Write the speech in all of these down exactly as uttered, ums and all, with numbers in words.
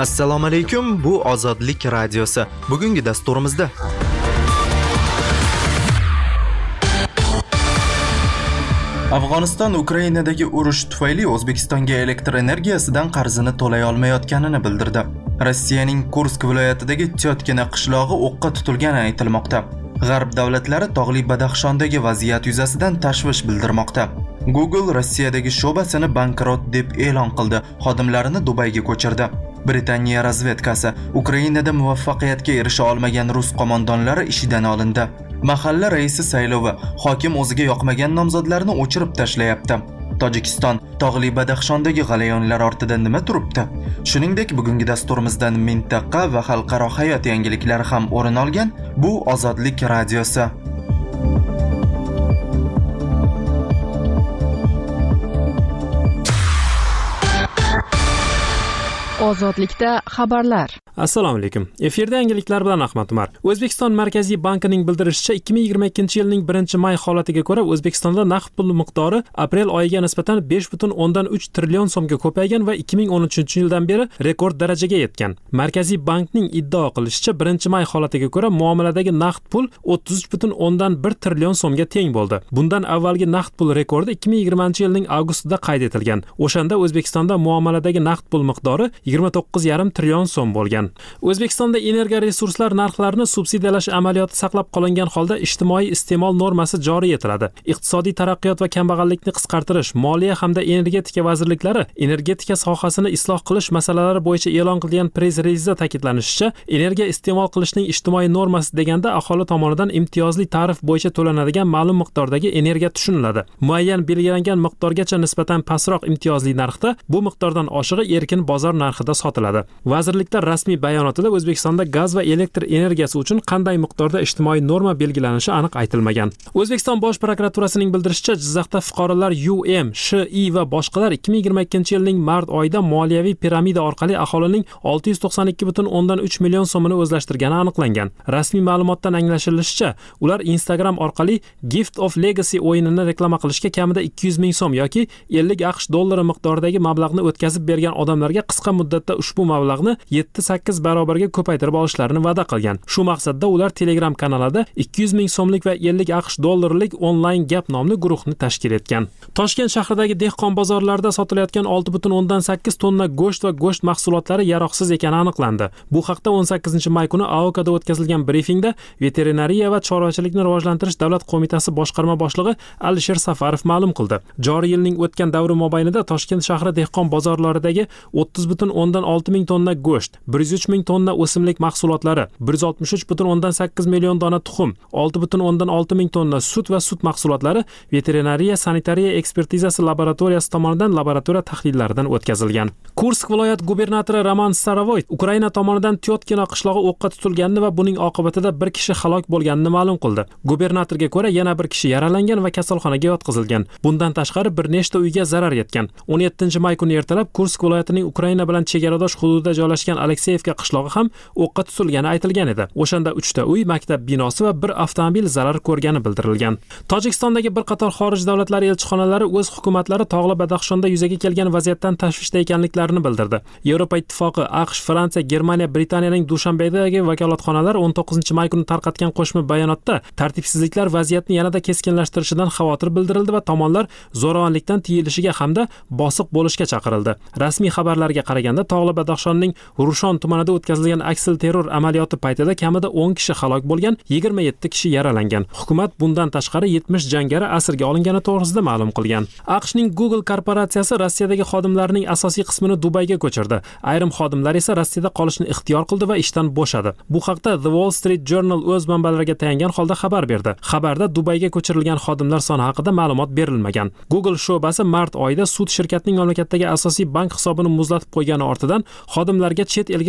Assalomu alaykum, bu Ozodlik radiosi. Bugungi dasturimizda Afg'oniston Ukrainadagi urush tufayli O'zbekistonga elektr energiyasidan qarzini to'lay olmayotganini bildirdi. Rossiyaning Kursk viloyatidagi Tyotkina qishlog'i o'qqa tutilgani aytilmoqda. G'arb davlatlari tog'li Badaxshondagi vaziyat yuzasidan tashvish bildirmoqda. Google Rossiyadagi sho'basini bankrot deb e'lon qildi, xodimlarini Dubayga ko'chirdi. Britaniya razvedkasi Ukrainada muvaffaqiyatga erisha olmagan rus qo'mondonlari ishidan olindi. Mahalla raisi saylovi hokim o'ziga yoqmagan nomzodlarni o'chirib tashlayapti. Tojikiston tog'li Badaxshondagi g'alayonlar ortida nima turibdi? Shuningdek, bugungi dasturimizdan mintaqa va xalqaro hayot yangiliklari ham o'rin olgan. Bu Ozodlik radiosi. Ozodlikda xabarlar. Assalomu alaykum. Efirda yangiliklar bilan Ahmad Umar. O'zbekiston Markaziy bankining bildirishicha, ikki ming yigirma ikkinchi yilning birinchi may holatiga ko'ra O'zbekistonda naqd pul miqdori aprel oyiga nisbatan besh butun o'ndan uch trillion so'mga ko'paygan va ikki ming o'n uchinchi yildan beri rekord darajaga yetgan. Markaziy bankning iddao qilishicha, birinchi may holatiga ko'ra muomaladagi naqd pul o'ttiz uch butun o'ndan bir trillion so'mga teng bo'ldi. Bundan avvalgi naqd pul rekordi ikki ming yigirmanchi yilning avgustida qayd etilgan. O'shanda O'zbekistonda muomaladagi naqd pul miqdori yigirma to'qqiz yarim trillion so'm bo'lgan. O'zbekistonda energiya resurslar narxlarini subsidiyalash amaliyoti saqlab qolingan holda ijtimoiy iste'mol normasi joriy etiladi. Iqtisodiy taraqqiyot va kambag'allikni qisqartirish, moliya hamda energetika vazirliklari energetika sohasini isloh qilish masalalari bo'yicha e'lon qilgan press relizda ta'kidlanishicha, energiya iste'mol qilishning ijtimoiy normasi deganda aholi tomonidan imtiyozli tarif bo'yicha to'lanadigan ma'lum miqdordagi energiya tushuniladi. Muayyan belgilangan miqdorgacha nisbatan pastroq imtiyozli narxda, bu miqdordan oshig'i erkin bozor narxida sotiladi. Vazirlikda rasmiy bayonotida O'zbekistonda gaz va elektr energiyasi uchun qanday miqdorda ijtimoiy norma belgilanishi aniq aytilmagan. O'zbekiston Bosh prokuraturasining bildirishicha, Jizzaxda fuqarolar U M, Sh I va boshqalar ikki ming yigirma ikkinchi yilning mart oyida moliyaviy piramida orqali aholining olti yuz to'qson ikki butun o'ndan uch million so'mini o'zlashtirgani aniqlangan. Rasmiy ma'lumotdan anglashilishicha, ular Instagram orqali Gift of Legacy o'yinini reklama qilishga kamida ikki yuz ming so'm yoki ellik aqsh dollari miqdoridagi mablag'ni o'tkazib bergan odamlarga qisqa muddatda ushbu mablag'ni yetti sakkiz barobarga ko'paytirib olishlarini va'da qilgan. Shu maqsadda ular Telegram kanalida ikki yuz ming so'mlik va ellik aqsh dollarlik onlayn gap nomli guruhni tashkil etgan. Toshkent shahridagi dehqon bozorlarida sotilayotgan olti butun o'ndan sakkiz tonna go'sht va go'sht mahsulotlari yaroqsiz ekani aniqlandi. Bu haqda o'n sakkizinchi may kuni A O K'da o'tkazilgan brifingda Veterinariya va chorvachilikni rivojlantirish davlat qo'mitasi boshqarma boshlig'i Alisher Safarov ma'lum qildi. Joriy yilning o'tgan davri mobaynida Toshkent shahri dehqon bozorlaridagi o'ttiz butun o'ndan olti ming tonna go'sht, bir yuz uch ming tonna o'simlik mahsulotlari, bir yuz oltmish uch butun o'ndan sakkiz million dona tuxum, olti butun o'ndan olti ming tonna sut va sut mahsulotlari Veterinariya sanitariya ekspertizasi laboratoriyasi tomonidan laboratoriya tahlillaridan o'tkazilgan. Kursk viloyat gubernatori Roman Starovoyt Ukraina tomonidan Tyotkina qishlog'i o'qqa tutilganini va buning oqibatida bir kishi halok bo'lganini ma'lum qildi. Gubernatorga ko'ra, yana bir kishi yaralangan va kasalxonaga yotqizilgan. Bundan tashqari bir nechta uyga zarar yetgan. o'n yettinchi may kuni ertalab Kursk viloyatining Ukraina bilan chegaradosh hududida joylashgan Alekseyevka qishlog'i ham o'qqa tutilgani aytilgan edi. O'shanda uchta uy, maktab binosi va bir avtomobil zarar ko'rgani bildirilgan. Tojikistondagi bir qator xorij davlatlari elchixonalari o'z hukumatlari tog'li Badaxshonda yuzaga kelgan vaziyatdan tashvishda ekanliklarini bildirdi. Yevropa Ittifoqi, AQSh, Fransiya, Germaniya, Britaniyaning Dushanbedagi vakolatxonalari o'n to'qqizinchi may kuni tarqatgan qo'shma bayonotda tartibsizliklar vaziyatni yanada keskinlashtirishidan xavotir bildirildi va tomonlar zo'ravonlikdan tiyilishiga hamda bosiq bo'lishga chaqirildi. Rasmiy xabarlarga qaraganda, tog'li Badaxshonning Rushon tumanida o'tkazilgan aksil terror amaliyoti paytida kamida o'n kishi halok bo'lgan, yigirma yetti kishi yaralangan. Hukumat bundan tashqari yetmish jangari asirga olingani to'g'risida ma'lum qilgan. AQShning Google korporatsiyasi Rossiyadagi xodimlarining asosiy qismini Dubayga ko'chirdi. Ayrim xodimlar esa Rossiyada qolishni ixtiyor qildi va ishdan bo'shadi. Bu haqda The Wall Street Journal o'z manbalariga tayangan holda xabar berdi. Xabarda Dubayga ko'chirilgan xodimlar soni haqida ma'lumot berilmagan. Google sho'basi mart oyida sud shirkatning mamlakatdagi asosiy bank hisobini muzlatib qo'ygani ortidan xodimlarga chet elga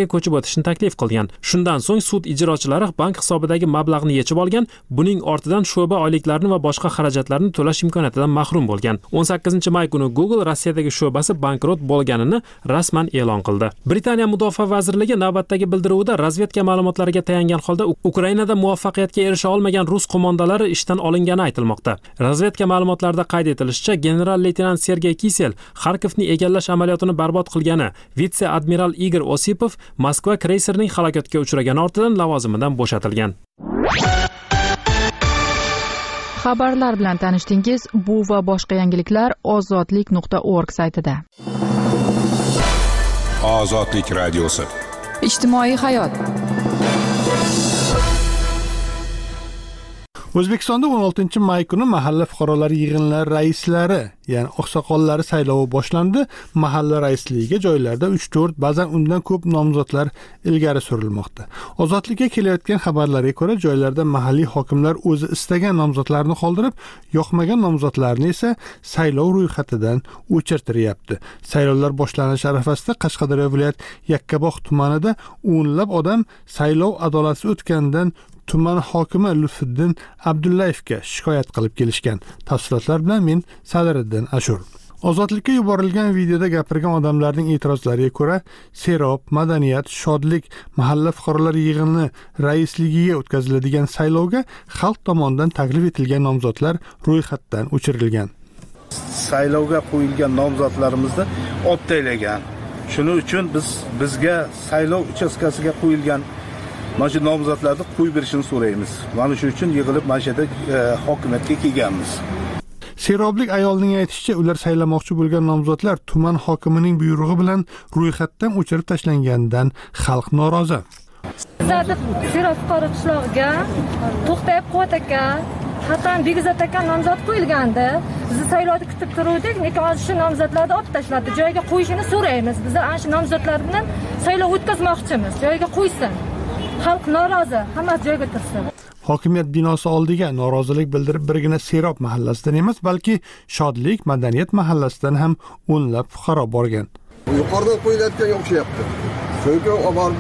bankiga ko'chib o'tishni taklif qilgan. Shundan so'ng sud ijrochilari bank hisobidagi mablag'ni yechib olgan. Buning ortidan sho'ba oyliklarini va boshqa xarajatlarni to'lash imkoniyatidan mahrum bo'lgan. o'n sakkizinchi may kuni Google Rossiyadagi sho'basi bankrot bo'lganini rasman e'lon qildi. Britaniya Mudofaa vazirligi navbatdagi bildiruvida razvedka ma'lumotlariga tayangan holda Ukrainada muvaffaqiyatga erisha olmagan rus qo'mondonlari ishdan olingani aytilmoqda. Razvedka ma'lumotlarida qayd etilishicha, general-leytenant Sergey Kisel Xarkovni egallash amaliyotini barbod qilgani, vitse-admiral Igor Osipov Moskva kreyserining halokatga uchragani ortidan lavozimidan bo'shatilgan. Xabarlar bilan tanishdingiz. Bu va boshqa yangiliklar ozodlik nuqta org saytida. Ozodlik radiosi. Ijtimoiy hayot. O'zbekistonda o'n oltinchi may kuni mahalla fuqarolari yig'inlari raislari, ya'ni oqsoqollari saylovi boshlandi. Mahalla raisligiga joylarda uch to'rt, ba'zan undan ko'p nomzodlar ilgari surilmoqda. Ozodlikka kelayotgan xabarlarga ko'ra, joylarda mahalliy hokimlar o'zi istagan nomzodlarni qoldirib, yoqmagan nomzodlarni esa saylov ro'yxatidan o'chirtiryapti. Saylovlar boshlanish arafasida Qashqadaryo viloyat Yakkabog' tumanida o'nlab odam saylov adolatsiz o'tganidan tuman hokimi Lutfiddin Abdullayevga shikoyat qilib kelishgan. Tafsilotlar bilan men Sadiriddin Ashur. Ozodlikka yuborilgan videoda gapirgan odamlarning e'tirozlariga ko'ra, Serob, Madaniyat, Shodlik mahalla fuqarolar yig'ini raisligiga o'tkaziladigan saylovga xalq tomonidan taklif etilgan nomzodlar ro'yxatdan o'chirilgan. Saylovga qo'yilgan nomzodlarimizni optaylagan. Shuning uchun biz bizga saylov uchastkasiga qo'yilgan mana shu nomzodlarni qo'yib berishini so'raymiz. Mana shu uchun yig'ilib mana shu yerda e, hokimiyatga kelganmiz. Seroblik ayolning aytishicha, ular saylamoqchi bo'lgan nomzodlar tuman hokimining buyrug'i bilan ro'yxatdan o'chirib tashlanganidan xalq norozi. Bizda Serob fuqaro qishlog'iga To'xtayib Quvvat aka, Xatan Begzod aka nomzod qo'yilgandi. Biz saylovni kutib turuvdik, lekin shu nomzodlarni olib tashladi. Joyiga qo'yishini so'raymiz. Biz ana shu nomzodlar bilan saylov o'tkazmoqchimiz. Joyiga qo'ysin. Xalq norozi, hamma joyga tursin. Hokimiyat binosi oldiga norozilik bildirib birgina Serob mahallasidan emas, balki Shodlik, Madaniyat mahallasidan ham o'nlab fuqaro borgan. Yuqoridan qo'yilayotganga o'xshayapti. Chunki oborib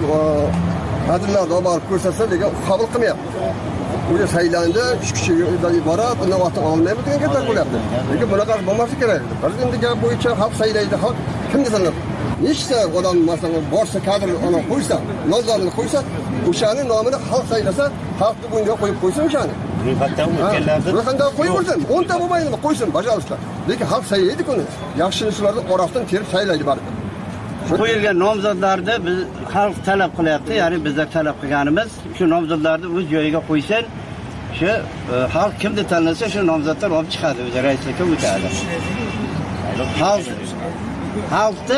adillarni oborib ko'rsatsa, lekin qabul qilmayapti. Ular saylandi, uch kishiga iborat, uni oti olmaydi degan gaplar bo'lyapti. Lekin bunaqa bo'lmasa kerak. Prezidentning gapi bo'yicha xalq saylaydi, xalq kimga sanab? Nechta odam masalan borsa kadr ona qo'ysa, nomzodini qo'ysa, o'shaning nomini xalq saylasa, xalqni bunga qo'yib qo'ysin o'shani. Ro'yxatdan o'tganlarni ro'yxatdan qo'yib qo'ysin. o'nta bo'lmaydimi? Qo'ysin, bajarishlar. Lekin xalq saylaydi kuni. Yaxshi ishlarni orasidan terib saylaydi baribir. Qo'yilgan nomzodlarni biz xalq talab qilyapti, ya'ni bizlar talab qilganimiz shu nomzodlarni o'z joyiga qo'ysin. Shu xalq kimni tanlasa, shu nomzodlar olib chiqadi, o'zi raislikka o'tadi. Xalq xalqni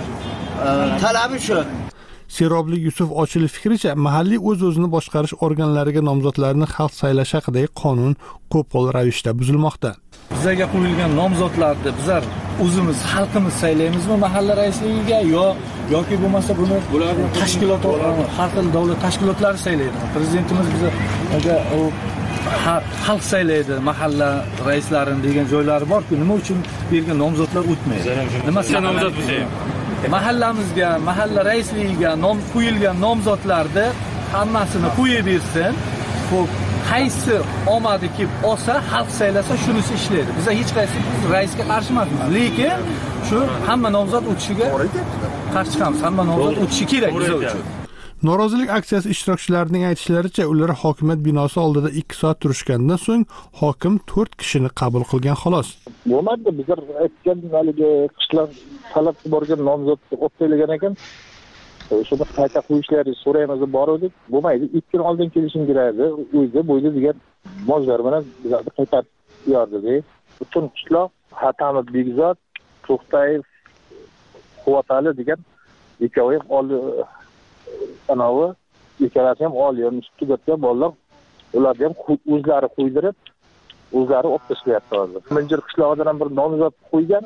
talabi shu. Seroblik Yusuf Ochilov fikricha, mahalliy o'z-o'zini boshqarish organlariga nomzodlarni xalq saylash haqidagi qonun qo'pol ravishda buzilmoqda. Bizlarga qo'yilgan nomzodlarni bizlar o'zimiz xalqimiz saylaymizmi mahalla raisligiga yo yoki bo'lmasa buni bularning tashkilot har xil davlat tashkilotlari saylaydi. Prezidentimiz bizga u xalq saylaydi mahalla raislarini degan joylari bor-ku, nima uchun bergan nomzodlar o'tmaydi? Nima nomzod bizga? Mahallamizga, mahalla raisligiga nom qo'yilgan nomzodlarni hammasini qo'yib bersin. Xo'p, qaysi omadi kelib olsa, xalq saylasa shunisi ishlaydi. Biz hech qaysi raisga qarshi emasmiz, lekin shu hamma nomzod o'tishiga qarshi chiqamiz. Hamma nomzod o'tishi kerak biz uchun. Norozilik aksiyasi ishtirokchilarining aytishlaricha, ular hokimiyat binosi oldida ikki soat turishgandan so'ng hokim to'rt kishini qabul qilgan xolos. Bo'lmadi, bizlar aytgan haligi qishloq talab borgan nomzodni o'taylagan ekan. Shuni qayta qo'yishlarini so'raymiz deb bordik. Bo'lmaydi, ikki kun oldin kelishim kerak edi. O'zi bo'yda degan mojlar bilan bizlarni qaytarib yordi. Butun qishloq Xatan Begzod, To'xtayev, Quvvatali degan ikkovi oldi anavi ikkalasi ham oliy institutga bolalar, ularni ham o'zlari qo'ydirib, o'zlari olib tashlayapti hozir. Minjir qishlog'idan ham bir nomzod qo'ygan.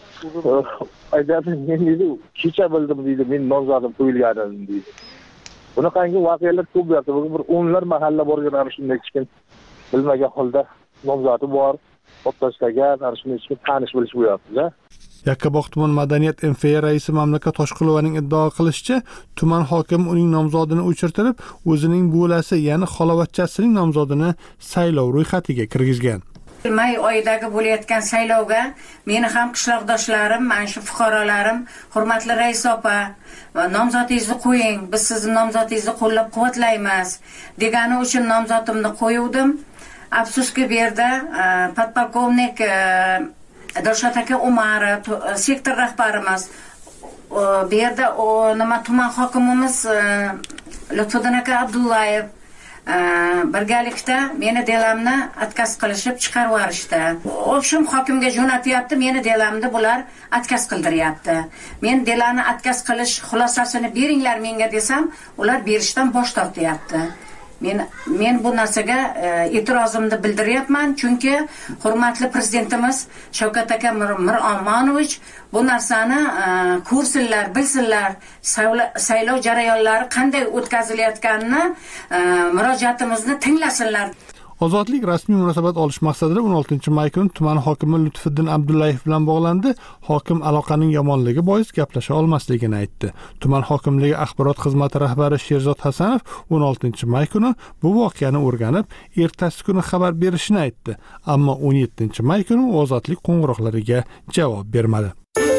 Aytadi, men dedi, kecha bildim deydi, men nomzodim qo'yilganini deydi. Bunaqangi voqealar ko'p bo'lyapti. Bir o'nlar mahalla borgan ana shunday kichkin bilmagan holda nomzodi bor, olib tashlagan, ana shunday kichkin tanish bilish bo'lyapti-da. Yakkabog' tuman madaniyat M F A raisi Mamlakat Toshqulovaning iddao qilishicha, tuman hokimi uning nomzodini o'chirtirib, o'zining bo'lasi, ya'ni xolavachchasining nomzodini saylov ro'yxatiga kirgizgan. May oyidagi bo'layotgan saylovga meni ham qishloqdoshlarim, mana shu fuqarolarim, hurmatli rais opa, nomzodingizni qo'ying, biz sizni nomzodingizni qo'llab-quvvatlaymiz degani uchun nomzodimni qo'yuvdim. Afsuski bu yerda podpolkovnik Dilshod aka Umarov, sektor rahbarimiz, bu yerda nima tuman hokimimiz Lutfuddin aka Abdullayev birgalikda meni delamni atkaz qilishib chiqarib yuborishdi. O'shum hokimga jo'natyapti, meni delamni bular atkaz qildiryapti. Men delani atkaz qilish xulosasini beringlar menga desam, ular berishdan bosh tortyapti. Men men bu narsaga e'tirozimni bildiryapman, chunki hurmatli prezidentimiz Shavkat aka Miromonovich bu narsani ko'rsinlar, bilsinlar, saylov jarayonlari qanday o'tkazilayotganini, murojaatimizni tinglasinlar. Ozodlik rasmiy munosabat olish maqsadida o'n oltinchi may kuni tuman hokimi Lutfiddin Abdullayev bilan bog'landi. Hokim aloqaning yomonligi bois gaplasha olmasligini aytdi. Tuman hokimligi axborot xizmati rahbari Sherzod Hasanov o'n oltinchi may kuni bu voqeani o'rganib, ertasi kuni xabar berishini aytdi. Ammo o'n yettinchi may kuni ozodlik qo'ng'iroqlariga javob bermadi.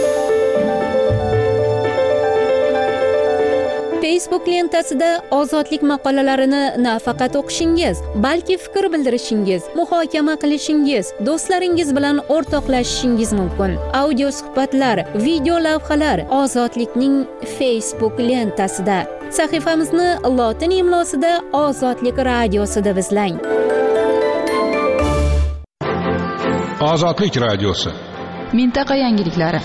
Facebook lentasida ozodlik maqolalarini nafaqat o'qishingiz, balki fikr bildirishingiz, muhokama qilishingiz, do'stlaringiz bilan o'rtoqlashishingiz mumkin. Audio suhbatlar, video lavhalar ozodlikning Facebook lentasida. Sahifamizni lotin imlosida Ozodlik radiosida izlang. Ozodlik radiosi. Mintaqa yangiliklari.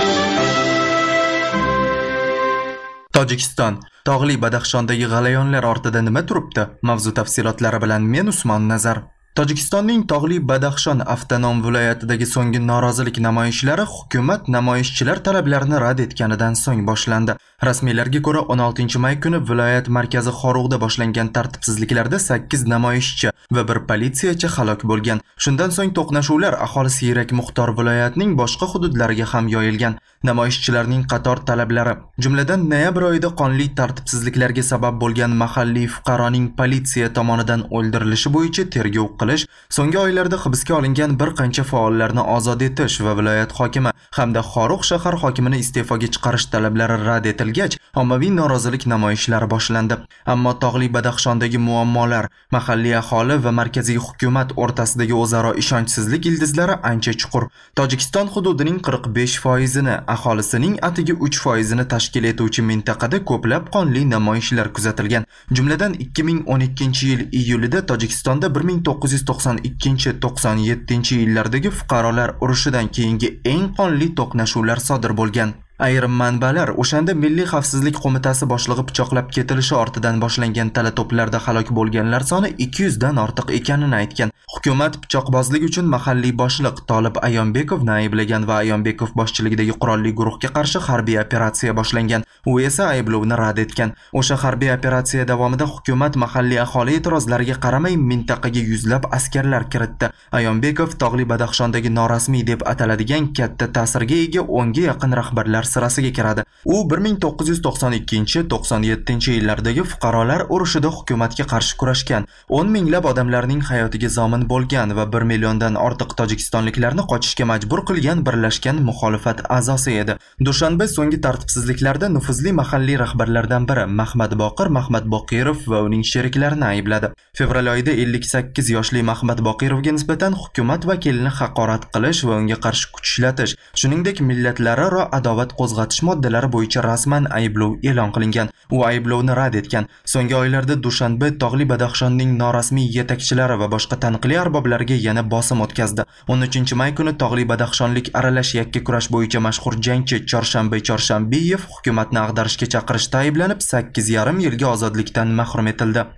Tojikiston. Tog'li Badaxshondagi g'alayonlar ortida nima turibdi? Mavzu tafsilotlari bilan men Usmon Nazar. Tojikistonning Tog'li Badaxshon avtonom viloyatidagi so'nggi norozilik namoyishlari hukumat namoyishchilar talablarini rad etganidan so'ng boshlandi. Rasmiylarga ko'ra o'n oltinchi may kuni viloyat markazi Xorug'da boshlangan tartibsizliklarda sakkiz namoyishchi va bir politsiyachi halok bo'lgan. Shundan so'ng to'qnashuvlar aholi siyrak muxtor viloyatning boshqa hududlariga ham yoyilgan. Namoyishchilarning qator talablari, jumladan noyabr oyida qonli tartibsizliklarga sabab bo'lgan mahalliy fuqaroning politsiya tomonidan o'ldirilishi bo'yicha tergov qilish, so'nggi oylarda hibsga olingan bir qancha faollarni ozod etish va viloyat hokimi hamda Xorugʼ shahar hokimini iste'foga chiqarish talablari rad etilgach, ommaviy norozilik namoyishlari boshlandi. Ammo Tog'li Badaxshondagi muammolar, mahalliy aholi va markaziy hukumat o'rtasidagi o'zaro ishonchsizlik ildizlari ancha chuqur. Tojikiston hududining qirq besh foizini, aholisining atigi uch foizini tashkil etuvchi mintaqada ko'plab qonli namoyishlar kuzatilgan. Jumladan ikki ming o'n ikkinchi yil iyulida Tojikistonda bir ming to'qqiz yuz to'qson ikkinchi to'qson yettinchi yillardagi fuqarolar urushidan keyingi eng qonli to'qnashuvlar sodir bo'lgan. Ayrim manbalar o'shanda Milliy xavfsizlik qo'mitasi boshlig'i pichoqlab ketilishi ortidan boshlangan tala-to'plarda halok bo'lganlar soni ikki yuz dan ortiq ekanini aytgan. Hukumat pichoqbozlik uchun mahalliy boshliq Tolib Ayonbekovni ayblagan va Ayonbekov boshchiligidagi qurolli guruhga qarshi harbiy operatsiya boshlangan. U esa ayblovni rad etgan. O'sha harbiy operatsiya davomida hukumat mahalliy aholi e'tirozlariga qaramay mintaqaga yuzlab askarlar kiritdi. Ayonbekov Tog'li Badaxshondagi norasmiy deb ataladigan katta ta'sirga ega o'nga yaqin rahbarlar sirasiga kiradi. U bir ming to'qqiz yuz to'qson ikkinchi to'qson yettinchi yillardagi fuqarolar urushida hukumatga qarshi kurashgan, o'n minglab odamlarning hayotiga zomin bo'lgan va bir milliondan ortiq tojikistonliklarni qochishga majbur qilgan birlashgan muxolifat a'zosi edi. Dushanba so'nggi tartibsizliklarda nufuzli mahalliy rahbarlardan biri Mahmad Boqir Mahmad Boqirov va uning sheriklarini aybladi. Fevral oyida ellik sakkiz yoshli Mahmad Boqirovga nisbatan hukumat vakilini haqorat qilish va unga qarshi kuch ishlatish, shuningdek millatlararo adovat qo'zg'atish moddalari bo'yicha rasman ayblov e'lon qilingan. U ayblovni rad etgan. So'nggi oylarda Dushanba Tog'li Badaxshonning norasmiy yetakchilari va boshqa tanqili arboblariga yana bosim o'tkazdi. o'n uchinchi may kuni Tog'li Badaxshonlik aralash yakka kurash bo'yicha mashhur jangchi Chorshanba Chorshambiyev hukumatni ag'darishga chaqirishda ayblanib sakkiz yarim yilga ozodlikdan mahrum etildi.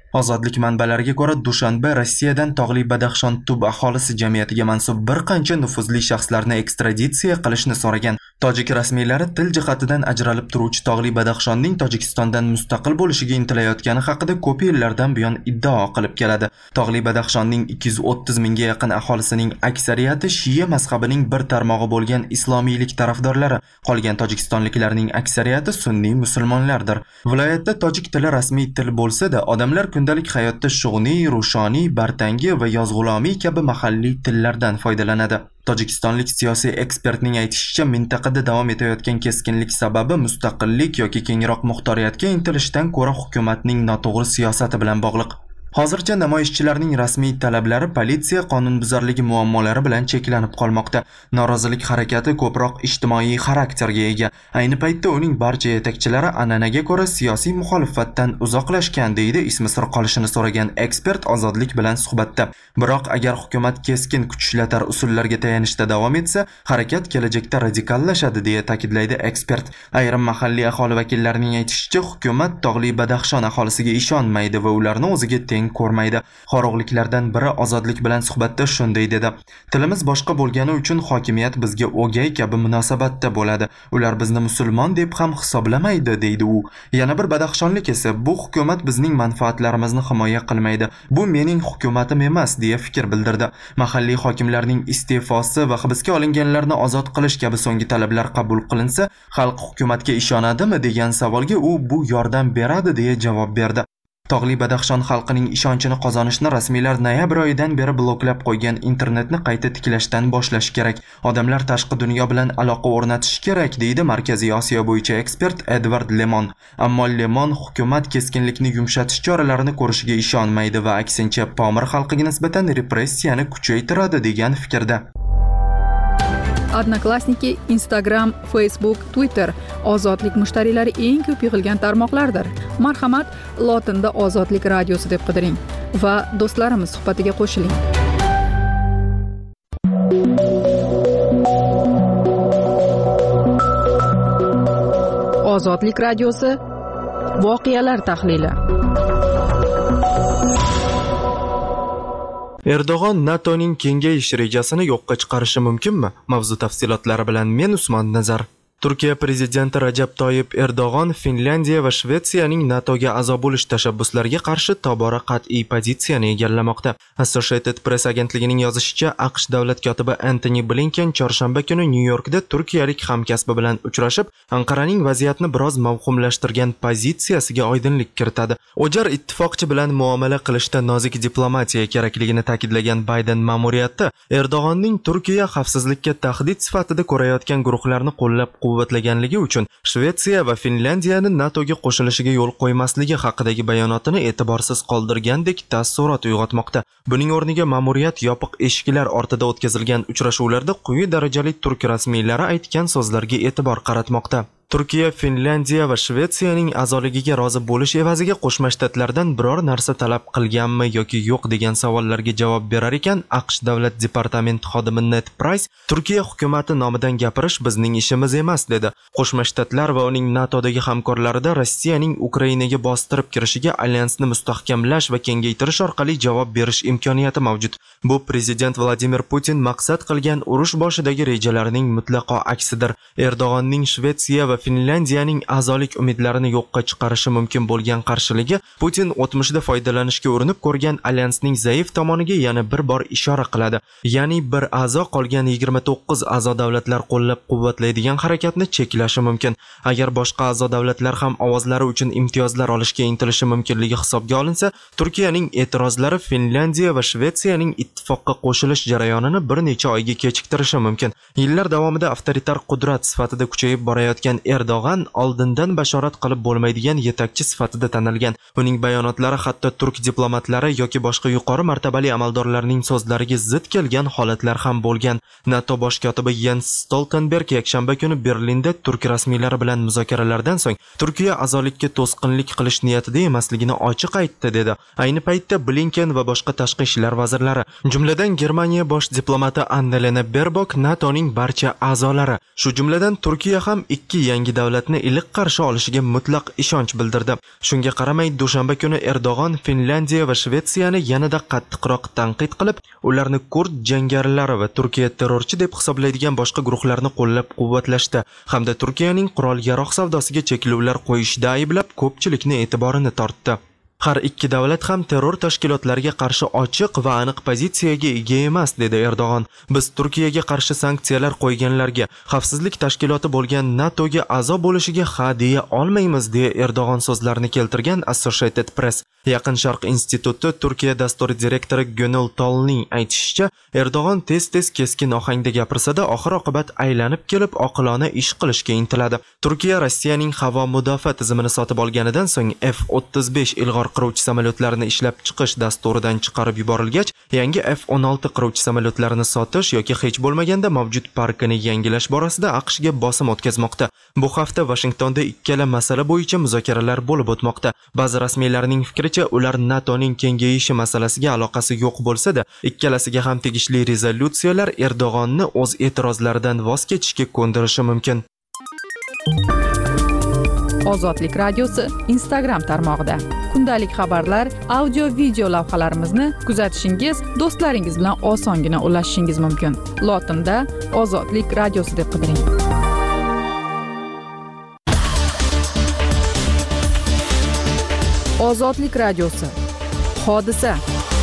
Ozodlik manbalariga ko'ra, Dushanbe Rossiyadan Tog'li Badaxshon tub aholisi jamiyatiga mansub bir qancha nufuzli shaxslarni ekstraditsiya qilishni so'ragan. Tojik rasmiylari til jihatidan ajralib turuvchi Tog'li Badaxshonning Tojikistondan mustaqil bo'lishiga intilayotgani haqida ko'p yillardan buyon iddao qilib keladi. Tog'li Badaxshonning ikki yuz o'ttiz mingga yaqin aholisining aksariyati Shiya mazhabining bir tarmog'i bo'lgan islomiylik tarafdorlari, qolgan tojikistonliklarning aksariyati sunniy musulmonlardir. Viloyatda tojik tili rasmiy til bo'lsa-da, odamlar kundalik hayotda shug'niy, rushoniy, bartangi va yozg'ulomiy kabi mahalliy tillardan foydalanadi. Tojikistonlik siyosiy ekspertning aytishicha, mintaqada davom etayotgan keskinlik sababi mustaqillik yoki kengroq muxtoriyatga intilishdan ko'ra hukumatning noto'g'ri siyosati bilan bog'liq. Hozircha namoyishchilarning rasmiy talablari politsiya qonunbuzarligi muammolari bilan cheklanib qolmoqda. Norozilik harakati ko'proq ijtimoiy xarakterga ega. Ayni paytda uning barcha yetakchilari an'anaga ko'ra siyosiy muxolifatdan uzoqlashgan, deydi ismi sir qolishini so'ragan ekspert Ozodlik bilan suhbatda. Biroq agar hukumat keskin kuch ishlatar usullarga tayanishda davom etsa, harakat kelajakda radikallashadi, deya ta'kidlaydi ekspert. Ayrim mahalliy aholi vakillarining aytishicha, hukumat Tog'li Badaxshon aholisiga ishonmaydi va ularni o'ziga ko'rmaydi. Qorog'liklardan biri Ozodlik bilan suhbatda shunday dedi: "Tilimiz boshqa bo'lgani uchun hokimiyat bizga o'gay kabi munosabatda bo'ladi. Ular bizni musulmon deb ham hisoblamaydi", deydi u. Yana bir badaxshonlik esa, "Bu hukumat bizning manfaatlarimizni himoya qilmaydi. Bu mening hukumatim emas", deya fikr bildirdi. Mahalliy hokimlarning iste'fosi va hibsga olinganlarni ozod qilish kabi so'nggi talablar qabul qilinsa, xalq hukumatga ishonadimi degan savolga u "Bu yordam beradi", deya javob berdi. Tog'li Badaxshon xalqining ishonchini qozonishni rasmiylar noyabr oyidan beri bloklab qo'ygan internetni qayta tiklashdan boshlash kerak. Odamlar tashqi dunyo bilan aloqa o'rnatish kerak, deydi Markaziy Osiyo bo'yicha ekspert Edward Lemon. Ammo Lemon hukumat keskinlikni yumshatish choralarini ko'rishiga ishonmaydi va aksincha Pomir xalqiga nisbatan repressiyani kuchaytiradi degan fikrda. Odnoklassniki, Instagram, Facebook, Twitter ozodlik mushtariylari eng ko'p yig'ilgan tarmoqlardir. Marhamat, lotinda Ozodlik radiosi deb qidiring va do'stlarimiz suhbatiga qo'shiling. Ozodlik radiosi voqealar tahlili. Erdo'g'on NATOning kengayish rejasini yo'qqa chiqarishi mumkinmi? Mavzu tafsilotlari bilan men Usmon Nazar. Turkiya prezidenti Rajab Toyyib Erdo'g'on Finlandiya va Shvetsiyaning NATOga a'zo bo'lish tashabbuslariga qarshi tobora qat'iy pozitsiyani egallamoqda. Associated Press agentligining yozishicha, AQSh davlat kotibi Antony Blinken chorshanba kuni Nyu-Yorkda turkiyalik hamkasbi bilan uchrashib, Anqaraning vaziyatni biroz mavhumlashtirgan pozitsiyasiga oydinlik kiritadi. O'jar ittifoqchi bilan muomala qilishda nozik diplomatiya kerakligini ta'kidlagan Bayden ma'muriyati Erdo'g'onning Turkiya xavfsizlikka tahdid sifatida ko'rayotgan guruhlarni qo'llab quvvatlaganligi uchun Shvetsiya va Finlandiyani NATOga qo'shilishiga yo'l qo'ymasligi haqidagi bayonotini e'tiborsiz qoldirgandek taassurot uyg'otmoqda. Buning o'rniga ma'muriyat yopiq eshiklar ortida o'tkazilgan uchrashuvlarda quyi darajali turk rasmiylari aytgan so'zlarga e'tibor qaratmoqda. Turkiya, Finlandiya va Shvetsiyaning a'zoligiga rozi bo'lish evaziga Qo'shma Shtatlardan biror narsa talab qilganmi yoki yo'q degan savollarga javob berar ekan, AQSh davlat departamenti xodimi Ned Price Turkiya hukumati nomidan gapirish bizning ishimiz emas, dedi. Qo'shma Shtatlar va uning NATOdagi hamkorlarida Rossiyaning Ukrainaga bostirib kirishiga alyansni mustahkamlash va kengaytirish orqali javob berish imkoniyati mavjud. Bu prezident Vladimir Putin maqsad qilgan urush boshidagi rejalarining mutlaqo aksidir. Erdo'g'onning Shvetsiya va Finlandiyaning a'zolik umidlarini yo'qqa chiqarishi mumkin bo'lgan qarshiligi Putin o'tmishda foydalanishga urinib ko'rgan alyansning zaif tomoniga yana bir bor ishora qiladi. Ya'ni bir a'zo qolgan yigirma to'qqiz a'zo davlatlar qo'llab-quvvatlaydigan harakatni cheklashi mumkin. Agar boshqa a'zo davlatlar ham ovozlari uchun imtiyozlar olishga intilishi mumkinligi hisobga olinsa, Turkiyaning e'tirozlari Finlandiya va Shvetsiyaning ittifoqqa qo'shilish jarayonini bir necha oyga kechiktirishi mumkin. Yillar davomida avtoritar qudrat sifatida kuchayib borayotgan Erdo'g'an oldindan bashorat qilib bo'lmaydigan yetakchi sifatida tanilgan. Uning bayonotlari hatto turk diplomatlari yoki boshqa yuqori martabali amaldorlarning so'zlariga zid kelgan holatlar ham bo'lgan. NATO bosh kotibi Jens Stoltenberg yakshanba kuni Berlinda turk rasmiylari bilan muzokaralardan so'ng Turkiya a'zolikka to'sqinlik qilish niyatida emasligini ochiq aytdi, dedi. Ayni paytda Blinken va boshqa tashqi ishlar vazirlari, jumladan Germaniya bosh diplomati Annalena Baerbock, NATOning barcha a'zolari, shu jumladan Turkiya ham ikki yangi yangi davlatni iliq qarshi olishiga mutlaq ishonch bildirdi. Shunga qaramay, dushanba kuni Erdo'g'on Finlandiya va Shvetsiyani yanada qattiqroq tanqid qilib, ularni kurd jangarilari va Turkiya terrorchi deb hisoblaydigan boshqa guruhlarni qo'llab-quvvatlashdi hamda Turkiyaning qurol-yarog' savdosiga cheklovlar qo'yishda ayblab, ko'pchilikni e'tiborini tortdi. Har ikki davlat ham terror tashkilotlariga qarshi ochiq va aniq pozitsiyaga ega emas, dedi Erdo'g'on. Biz Turkiyaga qarshi sanksiyalar qo'yganlarga, xavfsizlik tashkiloti bo'lgan NATOga a'zo bo'lishiga ha deya olmaymiz, deya Erdo'g'on so'zlarini keltirgan Associated Press. Yaqin Sharq instituti Turkiya dasturi direktori Gönül Tolning aytishicha, Erdo'g'on tez-tez keskin ohangda gapirsa-da, oxir-oqibat aylanib kelib oqilona ish qilishga intiladi. Turkiya Rossiyaning havo mudofaa tizimini sotib olganidan so'ng F o'ttiz besh ilg'or qiruvchi samolyotlarini ishlab chiqish dasturidan chiqarib yuborilgach, yangi F o'n olti qiruvchi samolyotlarini sotish yoki hech bo'lmaganda mavjud parkini yangilash borasida AQShga bosim o'tkazmoqda. Bu hafta Washingtonda ikkala masala bo'yicha muzokaralar bo'lib o'tmoqda. Ba'zi rasmiylarning fikricha, ular NATOning kengayishi masalasiga aloqasi yo'q bo'lsa-da, ikkalasiga ham tegishli rezolyutsiyalar Erdo'g'onni o'z e'tirozlaridan voz kechishga ko'ndirishi mumkin. Ozodlik radiosi Instagram tarmog'ida kundalik xabarlar, audio video lavhalarimizni kuzatishingiz, do'stlaringiz bilan osongina ulashishingiz mumkin. Lotinda Ozodlik radiosi deb qidiring. Ozodlik radiosi. Hodisa.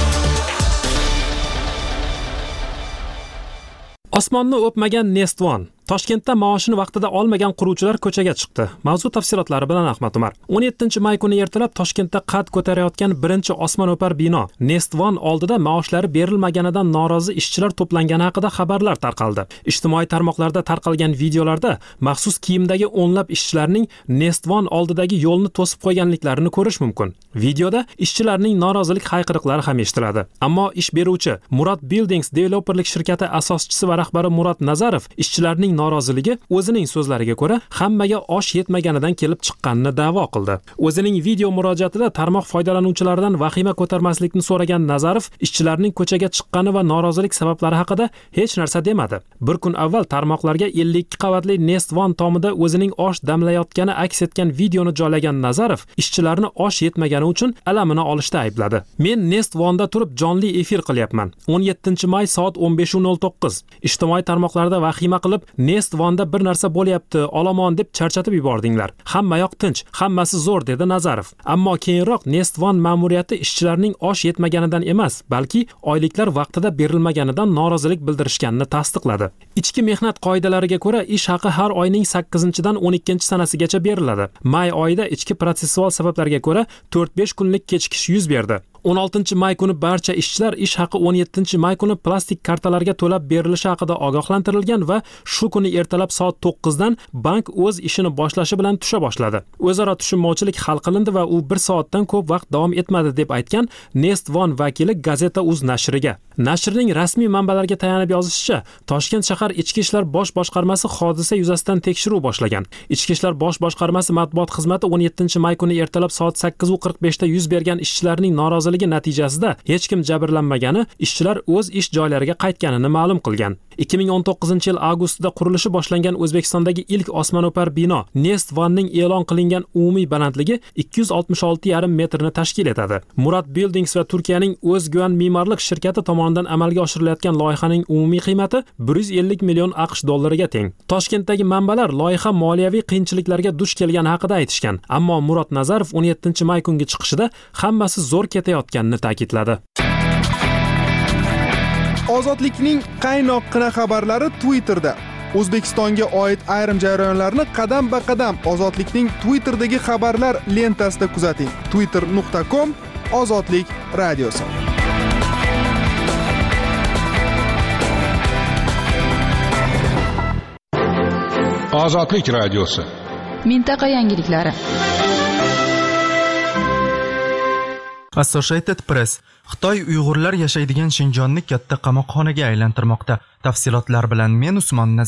Osmonni o'pmagan Nest One. Toshkentda maoshini vaqtida olmagan quruvchilar ko'chaga chiqdi. Mavzu tafsilotlari bilan Ahmad Umar. o'n yettinchi may kuni ertalab Toshkentda qad ko'tarayotgan birinchi osmon o'par bino Nest One oldida maoshlari berilmaganidan norozi ishchilar to'plangani haqida xabarlar tarqaldi. Ijtimoiy tarmoqlarda tarqalgan videolarda maxsus kiyimdagi o'nlab ishchilarning Nest One oldidagi yo'lni to'sib qo'yganliklarini ko'rish mumkin. Videoda ishchilarning norozilik hayqiriqlari ham eshitiladi. Ammo ish beruvchi Murat Buildings developerlik shirkati asoschisi va rahbari Murat Nazarov ishchilarning noroziligi o'zining so'zlariga ko'ra hammaga osh yetmaganidan kelib chiqqanini da'vo qildi. O'zining video murojaatida tarmoq foydalanuvchilaridan vahima ko'tarmaslikni so'ragan Nazarov ishchilarning ko'chaga chiqqani va norozilik sabablari haqida hech narsa demadi. Bir kun avval tarmoqlarga ellik ikki qavatli Nest One tomida o'zining osh damlayotgani aks etgan videoni joylagan Nazarov ishchilarni osh yetmagani uchun alamini olishda aybladi. Men Nest One'da turib jonli efir qilyapman. o'n yettinchi may soat o'n besh nol to'qqiz. Ijtimoiy tarmoqlarda vahima qilib Nest One'da bir narsa bo'lyapti, olomon deb charchatib yubordinglar. Hamma yoq tinch, hammasi zo'r, dedi Nazarov. Ammo keyinroq Nest One ma'muriyati ishchilarning osh yetmaganidan emas, balki oyliklar vaqtida berilmaganidan norozilik bildirishganini tasdiqladi. Ichki mehnat qoidalariga ko'ra ish haqi har oyning sakkizinchidan o'n ikkinchi sanasigacha beriladi. May oyida ichki protsessual sabablarga ko'ra to'rt besh kunlik kechikish yuz berdi. o'n oltinchi may kuni barcha ishchilar ish haqi o'n yettinchi may kuni plastik kartalarga to'lab berilishi haqida ogohlantirilgan va shu kuni ertalab soat to'qqizdan bank o'z ishini boshlashi bilan tusha boshladi. O'zaro tushunmovchilik hal qilindi va u bir soatdan ko'p vaqt davom etmadi, deb aytgan Nest One vakili Gazeta uz nashriga. Nashrning rasmiy manbalariga tayanib yozishicha, Toshkent shahar Ichki ishlar bosh boshqarmasi hodisa yuzasidan tekshiruv boshlagan. Ichki ishlar bosh boshqarmasi matbuot xizmati o'n yettinchi may kuni ertalab soat sakkiz qirq beshda yuz bergan ishchilarning noroziligi natijasida hech kim jabrlanmagani, ishchilar o'z ish joylariga qaytganini ma'lum qilgan. ikki ming o'n to'qqizinchi yil avgustida qurilishi boshlangan O'zbekistondagi ilk osmono'par bino Nest One'ning e'lon qilingan umumiy balandligi ikki yuz oltmish olti yarim metrni tashkil etadi. Murat Buildings va Turkiyaning O'zguan me'morlik shirkati tomonidan amalga oshirilayotgan loyihaning umumiy qiymati bir yuz ellik million AQSh dollariga teng. Toshkentdagi manbalar loyiha moliyaviy qiyinchiliklarga duch kelgani haqida aytishgan, ammo Murat Nazarov o'n yettinchi may kungi chiqishida hammasi zo'r ketayotganini ta'kidladi. Ozodlikning qaynoqqina xabarlari Twitterda. O'zbekistonga oid ayrim jarayonlarni qadam-ba-qadam Ozodlikning Twitter'dagi xabarlar lentasida kuzating. twitter nuqta com Ozodlik radiosi. Ozodlik radiosi. Mintaqa yangiliklari. Associated Press Xitoy Uyg'urlar yashaydigan Shinjonni katta qamoqxonaga aylantirmoqda. Tafsilotlar bilan men Usmon Nazar.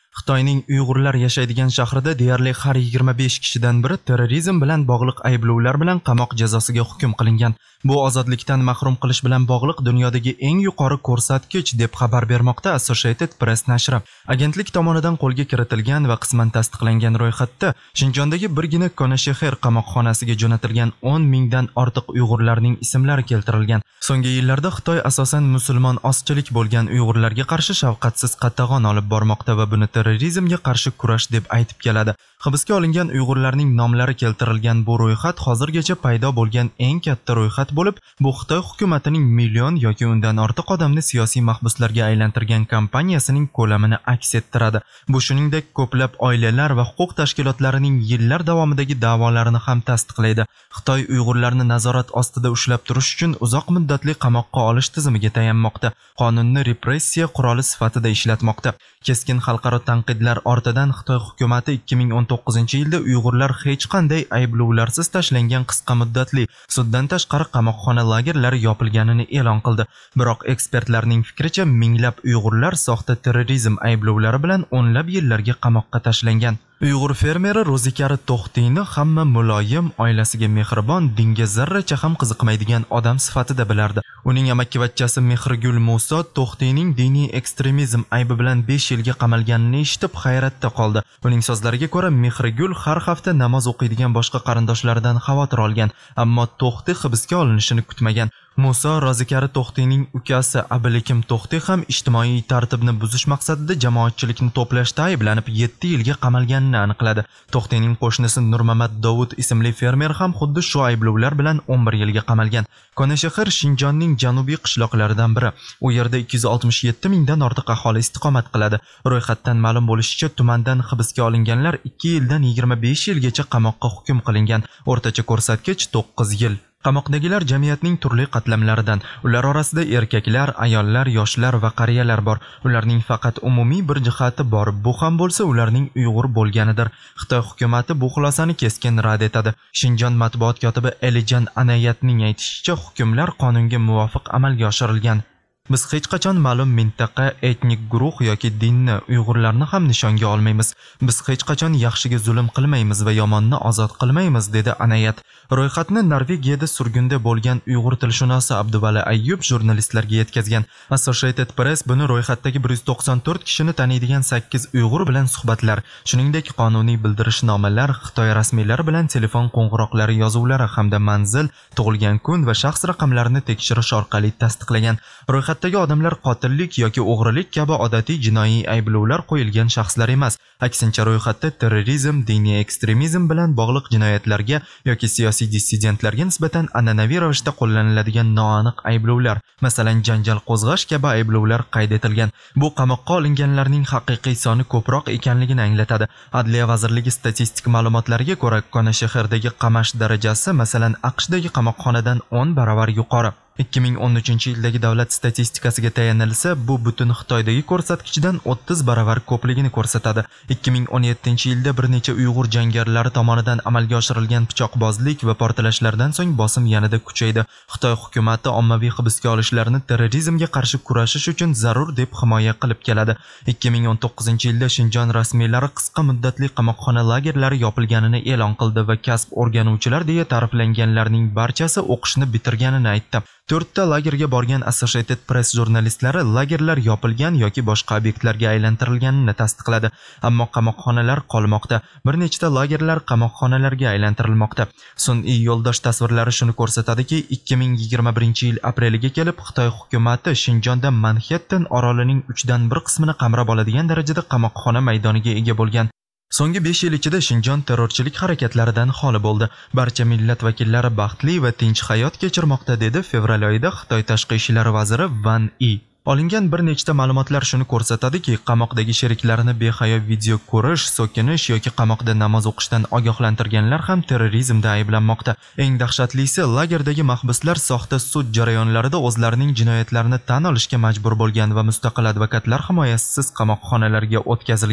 Xitoyning Uyg'urlar yashaydigan shahrida deyarli har yigirma besh kishidan biri terrorizm bilan bog'liq ayblovlar bilan qamoq jazosiga hukm qilingan. Bu ozodlikdan mahrum qilish bilan bog'liq dunyodagi eng yuqori ko'rsatkich deb xabar bermoqda Associated Press nashri. Agentlik tomonidan qo'lga kiritilgan va qisman tasdiqlangan ro'yxatda Shinjondagi birgina Konashexer qamoqxonasiga jo'natilgan o'n mingdan ortiq Uyg'urlarning ismlari keltirilgan. So'nggi yillarda Xitoy asosan musulmon ozchilik bo'lgan Uyg'urlarga qarshi shafqatsiz qatag'on olib bormoqda va buni terrorizmga qarshi kurash deb aytib keladi. Hibsga olingan Uyg'urlarning nomlari keltirilgan bu ro'yxat hozirgacha paydo bo'lgan eng katta ro'yxat bo'lib, bu Xitoy hukumatining million yoki undan ortiq odamni siyosiy mahbuslarga aylantirgan kampaniyasining ko'lamini aks ettiradi. Bu shuningdek ko'plab oilalar va huquq tashkilotlarining yillar davomidagi da'volarini ham tasdiqlaydi. Xitoy Uyg'urlarni nazorat ostida ushlab turish uchun uzoq muddatli qamoqqa olish tizimiga tayanmoqda. Qonunni repressiya quroli sifatida ishlatmoqda. Keskin xalqaro tanqidlar ortidan Xitoy hukumati ikki ming o'n to'qqizinchi yilda Uyg'urlar hech qanday ayblovlarsiz tashlangan qisqa muddatli suddan tashqari qamoqxona lagerlari yopilganini e'lon qildi. Biroq ekspertlarning fikricha, minglab Uyg'urlar soxta terrorizm ayblovlari bilan o'nlab yillarga qamoqqa tashlangan. Uyg'ur fermeri Ro'zikari To'xtiyni hamma muloyim, oilasiga mehribon, dinga zarracha ham qiziqmaydigan odam sifatida bilardi. Uning amakkivachchasi Mehrigul Muso To'xtiyning diniy ekstremizm aybi bilan besh yilga qamalganini eshitib hayratda qoldi. Uning so'zlariga ko'ra, Mehrigul har hafta namoz o'qiydigan boshqa qarindoshlaridan xavotir olgan, ammo To'xti hibsga olinishini kutmagan. Muso Ro'zikari To'xtiyning ukasi Abilikim To'xtiy ham ijtimoiy tartibni buzish maqsadida jamoatchilikni to'plashda ayblanib yetti yilga qamalganini aniqladi. To'xtiyning qo'shnisi Nurmamat Dovud ismli fermer ham xuddi shu ayblovlar bilan o'n bir yilga qamalgan. Konashexer Shinjonning janubiy qishloqlaridan biri. U yerda ikki yuz oltmish yetti mingdan ortiq aholi istiqomat qiladi. Ro'yxatdan ma'lum bo'lishicha, tumandan hibsga olinganlar ikki yildan yigirma besh yilgacha qamoqqa hukm qilingan. O'rtacha ko'rsatkich to'qqiz yil. Qamoqdagilar jamiyatning turli qatlamlaridan. Ular orasida erkaklar, ayollar, yoshlar va qariyalar bor. Ularning faqat umumiy bir jihati bor. Bu ham bo'lsa, ularning Uyg'ur bo'lganidir. Xitoy hukumati bu xulosani keskin rad etadi. Shinjon matbuot kotibi Elijan Anayatning aytishicha, hukmlar qonunga muvofiq amalga oshirilgan. Biz hech qachon ma'lum mintaqa, etnik guruh yoki dinni, Uyg'urlarni ham nishonga olmaymiz. Biz hech qachon yaxshiga zulm qilmaymiz va yomonni ozod qilmaymiz, dedi Anayat. Ro'yxatni Norvegiyada surgunda bo'lgan Uyg'ur tilshunosi Abduvali Ayyub jurnalistlarga yetkazgan. Associated Press buni ro'yxatdagi bir yuz to'qson to'rt kishini taniydigan sakkiz Uyg'ur bilan suhbatlar, shuningdek qonuniy bildirishnomalar, Xitoy rasmiylari bilan telefon qo'ng'iroqlari yozuvlari hamda manzil, tug'ilgan kun va shaxs raqamlarini tekshirish orqali tasdiqlagan. Ro'yxat Ro'yxatdagi odamlar qotillik yoki o'g'rilik kabi odatiy jinoiy ayblovlar qo'yilgan shaxslar emas. Aksincha, ro'yxatda terrorizm, diniy ekstremizm bilan bog'liq jinoyatlarga yoki siyosiy dissidentlarga nisbatan an'anaviy ravishda qo'llaniladigan noaniq ayblovlar, masalan, janjal qo'zg'ash kabi ayblovlar qayd etilgan. Bu qamoqqa olinganlarning haqiqiy soni ko'proq ekanligini anglatadi. Adliya vazirligi statistik ma'lumotlariga ko'ra, Konashexerdagi qamash darajasi, masalan, AQShdagi qamoqxonadan o'n barobar yuqori. ikki ming o'n uchinchi yildagi davlat statistikasiga tayanilsa, bu butun Xitoydagi ko'rsatkichdan o'ttiz barobar ko'pligini ko'rsatadi. ikki ming o'n yettinchi yilda bir necha Uyg'ur jangarilari tomonidan amalga oshirilgan pichoqbozlik va portlashlardan so'ng bosim yanada kuchaydi. Xitoy hukumati ommaviy hibsga olishlarni terrorizmga qarshi kurashish uchun zarur deb himoya qilib keladi. ikki ming o'n to'qqizinchi yilda Shinjon rasmiylari qisqa muddatli qamoqxona lagerlari yopilganini e'lon qildi va kasb o'rganuvchilar deya ta'riflanganlarning barchasi o'qishni bitirganini aytdi. to'rtta lagerga borgan Associated Press jurnalistlari lagerlar yopilgan yoki boshqa obyektlarga aylantirilganini tasdiqladi, ammo qamoqxonalar qolmoqda. Bir nechta lagerlar qamoqxonalarga aylantirilmoqda. Sun'iy yo'ldosh tasvirlari shuni ko'rsatadiki, ikki ming yigirma birinchi yil apreliga kelib Xitoy hukumati Shinjonda Manhattan orolining uchdan bir qismini qamrab oladigan darajada qamoqxona maydoniga ega bo'lgan. So'nggi besh yil ichida Shinjon terrorchilik harakatlaridan xoli bo'ldi. Barcha millat vakillari baxtli va tinch hayot kechirmoqda, dedi fevral oyida Xitoy tashqi ishlar vaziri Van Yi. Olingan bir nechta ma'lumotlar shuni ko'rsatadiki, qamoqdagi sheriklarini behayo video ko'rish, so'kinish yoki qamoqda namoz o'qishdan ogohlantirganlar ham terrorizmda ayblanmoqda. Eng dahshatlisi, lagerdagi mahbuslar soxta sud jarayonlarida o'zlarining jinoyatlarini tan olishga majbur bo'lgan va mustaqil advokatlar himoyasisiz qamoqxonalarga o'tkazilgan.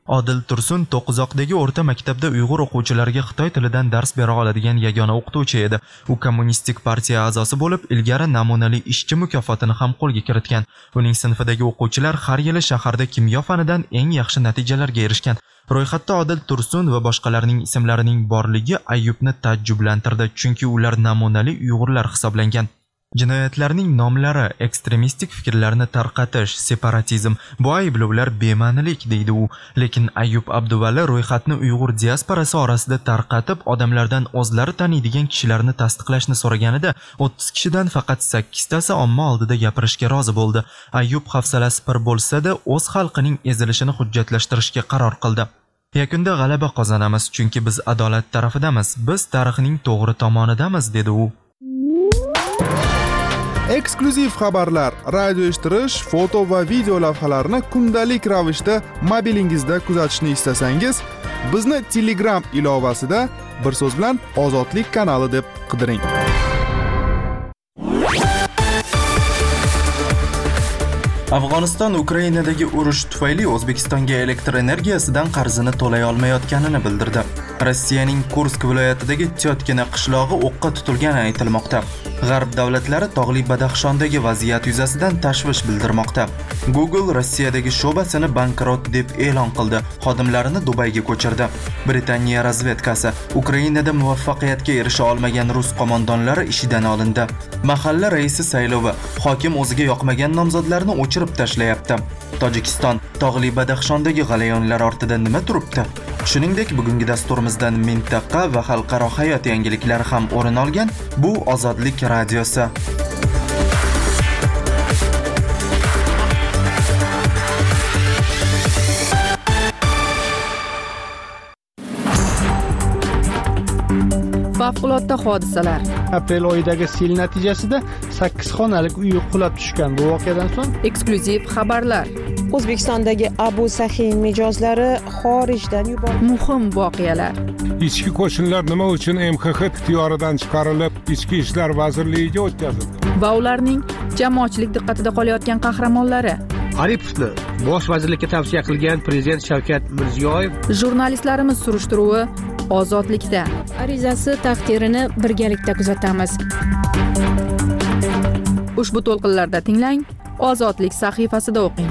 Odil Tursun To'qizoqdagi o'rta maktabda Uyg'ur o'quvchilariga Xitoy tilidan dars bera oladigan yagona o'qituvchi edi. U kommunistik partiya a'zosi bo'lib, ilgari namunali ishchi mukofotini ham qo'lga kiritgan. Uning sinfidagi o'quvchilar har yili shaharda kimyo fanidan eng yaxshi natijalarga erishgan. Ro'yxatda Odil Tursun va boshqalarning ismlarining borligi Ayyubni taajjublantirdi, chunki ular namunali Uyg'urlar hisoblangan. Jinoyatlarning nomlari ekstremistik fikrlarni tarqatish, separatizm, bu ayblovlar bema'nilik deydi u. Lekin Ayyub Abduvali ro'yxatni Uyg'ur diasporasi orasida tarqatib, odamlardan o'zlari taniydigan kishilarni tasdiqlashni so'raganida, o'ttiz kishidan faqat sakkiztasi omma oldida gapirishga rozi bo'ldi. Ayyub hafsalasi pir bo'lsa-da, o'z xalqining ezilishini hujjatlashtirishga qaror qildi. Yakunda g'alaba qozonamiz, chunki biz adolat tarafidamiz, biz tarixning to'g'ri tomonidamiz, dedi u. Eksklyuziv xabarlar, radio eshittirish, foto va video lavhalarni kundalik ravishda mobilingizda kuzatishni istasangiz, bizni Telegram ilovasida bir so'z bilan Ozodlik kanali deb qidiring. Afg'oniston Ukrainadagi urush tufayli O'zbekistonga elektr energiyasidan qarzini to'lay olmayotganini bildirdi. Rossiyaning Kursk viloyatidagi Tyotkina qishlog'i o'qqa tutilgani aytilmoqda. G'arb davlatlari tog'li Badaxshondagi vaziyat yuzasidan tashvish bildirmoqda. Google Rossiyadagi sho'basini bankrot deb e'lon qildi, xodimlarini Dubayga ko'chirdi. Britaniya razvedkasi Ukrainada muvaffaqiyatga erisha olmagan rus qo'mondonlari ishidan olindi. Mahalla raisi saylovi hokim o'ziga yoqmagan nomzodlarni o'chirib tashlayapti. Tojikiston tog'li Badaxshondagi g'alayonlar ortida nima turibdi? Shuningdek, bugungi dasturimizdan mintaqa va xalqaro hayot yangiliklari ham o'rin olgan. Bu Ozodlik radiosi. Favqulodda hodisalar. Aprel oyidagi sel natijasida sakkiz xonalik uy qulab tushgan. Bu voqeadan so'ng eksklyuziv xabarlar. O'zbekistondagi Abu Sahin mijozlari xorijdan yuborildi. Muhim voqealar. Ichki qo'shinlar nima uchun M X X ixtiyoridan chiqarilib, Ichki ishlar vazirligiga o'tkazildi? Va ularning jamoatchilik diqqatida qolayotgan qahramonlari. Aripovni bosh vazirlikka tavsiya qilgan prezident Shavkat Mirziyoyev. Jurnalistlarimiz surishtiruvi Ozodlikda. Arizasi taqdirini birgalikda kuzatamiz. Ushbu to'lqinlarda tinglang, Ozodlik sahifasida o'qing.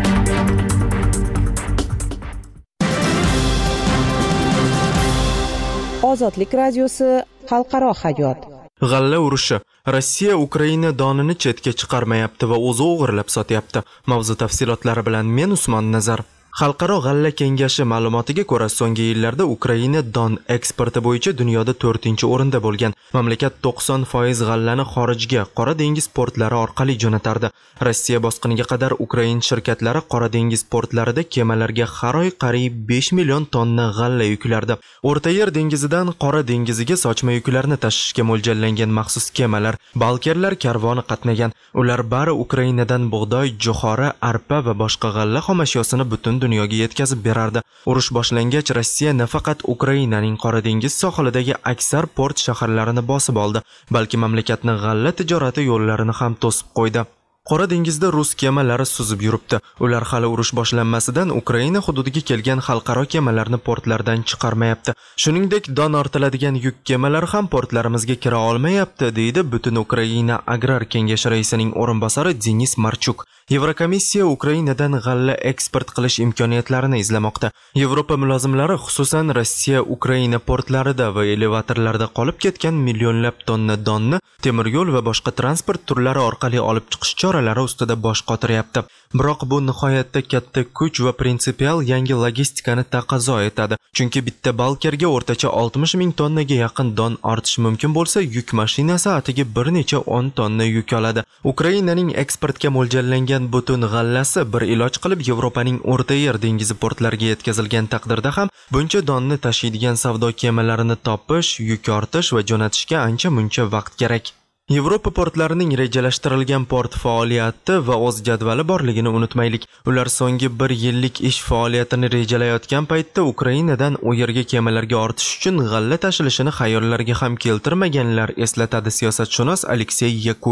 Ozodlik radiosi, xalqaro hayot. G'alla urushi. Rossiya Ukraina donini chetga chiqarmayapti va o'zi o'g'irlab sotyapti. Mavzu tafsilotlari bilan men Usmon Nazar. Xalqaro g'alla kengashi ma'lumotiga ko'ra, so'nggi yillarda Ukraina don eksporti bo'yicha dunyoda to'rtinchi o'rinda bo'lgan. Mamlakat to'qson foiz g'allani xorijga, Qora dengiz portlari orqali jo'natardi. Rossiya bosqiniga qadar Ukraina shirkatlari Qora dengiz portlarida kemalarga har oy qariyb besh million tonna g'alla yuklardi. O'rta Yer dengizidan Qora dengiziga sochma yuklarni tashishga mo'ljallangan maxsus kemalar, balkerlar karvoni qatnagan. Ular bari Ukrainadan bug'doy, jo'xori, arpa va boshqa g'alla xomashyosini butun dunyoga yetkazib berardi. Urush boshlangach, Rossiya nafaqat Ukrainaning Qora dengiz sohilidagi aksar port shaharlarini bosib oldi, balki mamlakatning g'alla tijorati yo'llarini ham to'sib qo'ydi. Qora dengizda rus kemalari suzib yuribdi. Ular hali urush boshlanmasidan Ukraina hududiga kelgan xalqaro kemalarni portlardan chiqarmayapti. Shuningdek, don ortiladigan yuk kemalari ham portlarimizga kira olmayapti, deydi Butun Ukraina Agrar kengashi raisining o'rinbosari Denis Marchuk. Yevrokomissiya Ukrainadan g'alla eksport qilish imkoniyatlarini izlamoqda. Yevropa mulozimlari xususan Rossiya Ukraina portlarida va elevatorlarda qolib ketgan millionlab tonna donni temir yo'l va boshqa transport turlari orqali olib chiqish choralari ustida bosh qotiryapti. Biroq bu nihoyatda katta kuch va prinsipial yangi logistikani taqozo etadi. Chunki bitta balkerga o'rtacha oltmish ming tonnaga yaqin don ortish mumkin bo'lsa, yuk mashinasi atiga bir necha o'n tonna yuk oladi. Ukrainaning eksportga mo'ljallangan butun g'allasi bir iloj qilib Yevropaning O'rta Yer dengizi portlariga yetkazilgan taqdirda ham buncha donni tashiydigan savdo kemalarini topish, yuk ortish va jo'natishga ancha-muncha vaqt kerak. Yevropa portlarining rejalashtirilgan port faoliyati va o'z jadvali borligini unutmaylik. Ular so'nggi bir yillik ish faoliyatini rejalayotgan paytda Ukrainadan u yerga kemalarga ortish uchun g'alla tashilishini xayollariga ham keltirmaganlar, eslatadi siyosatshunos Aleksey Yakubin.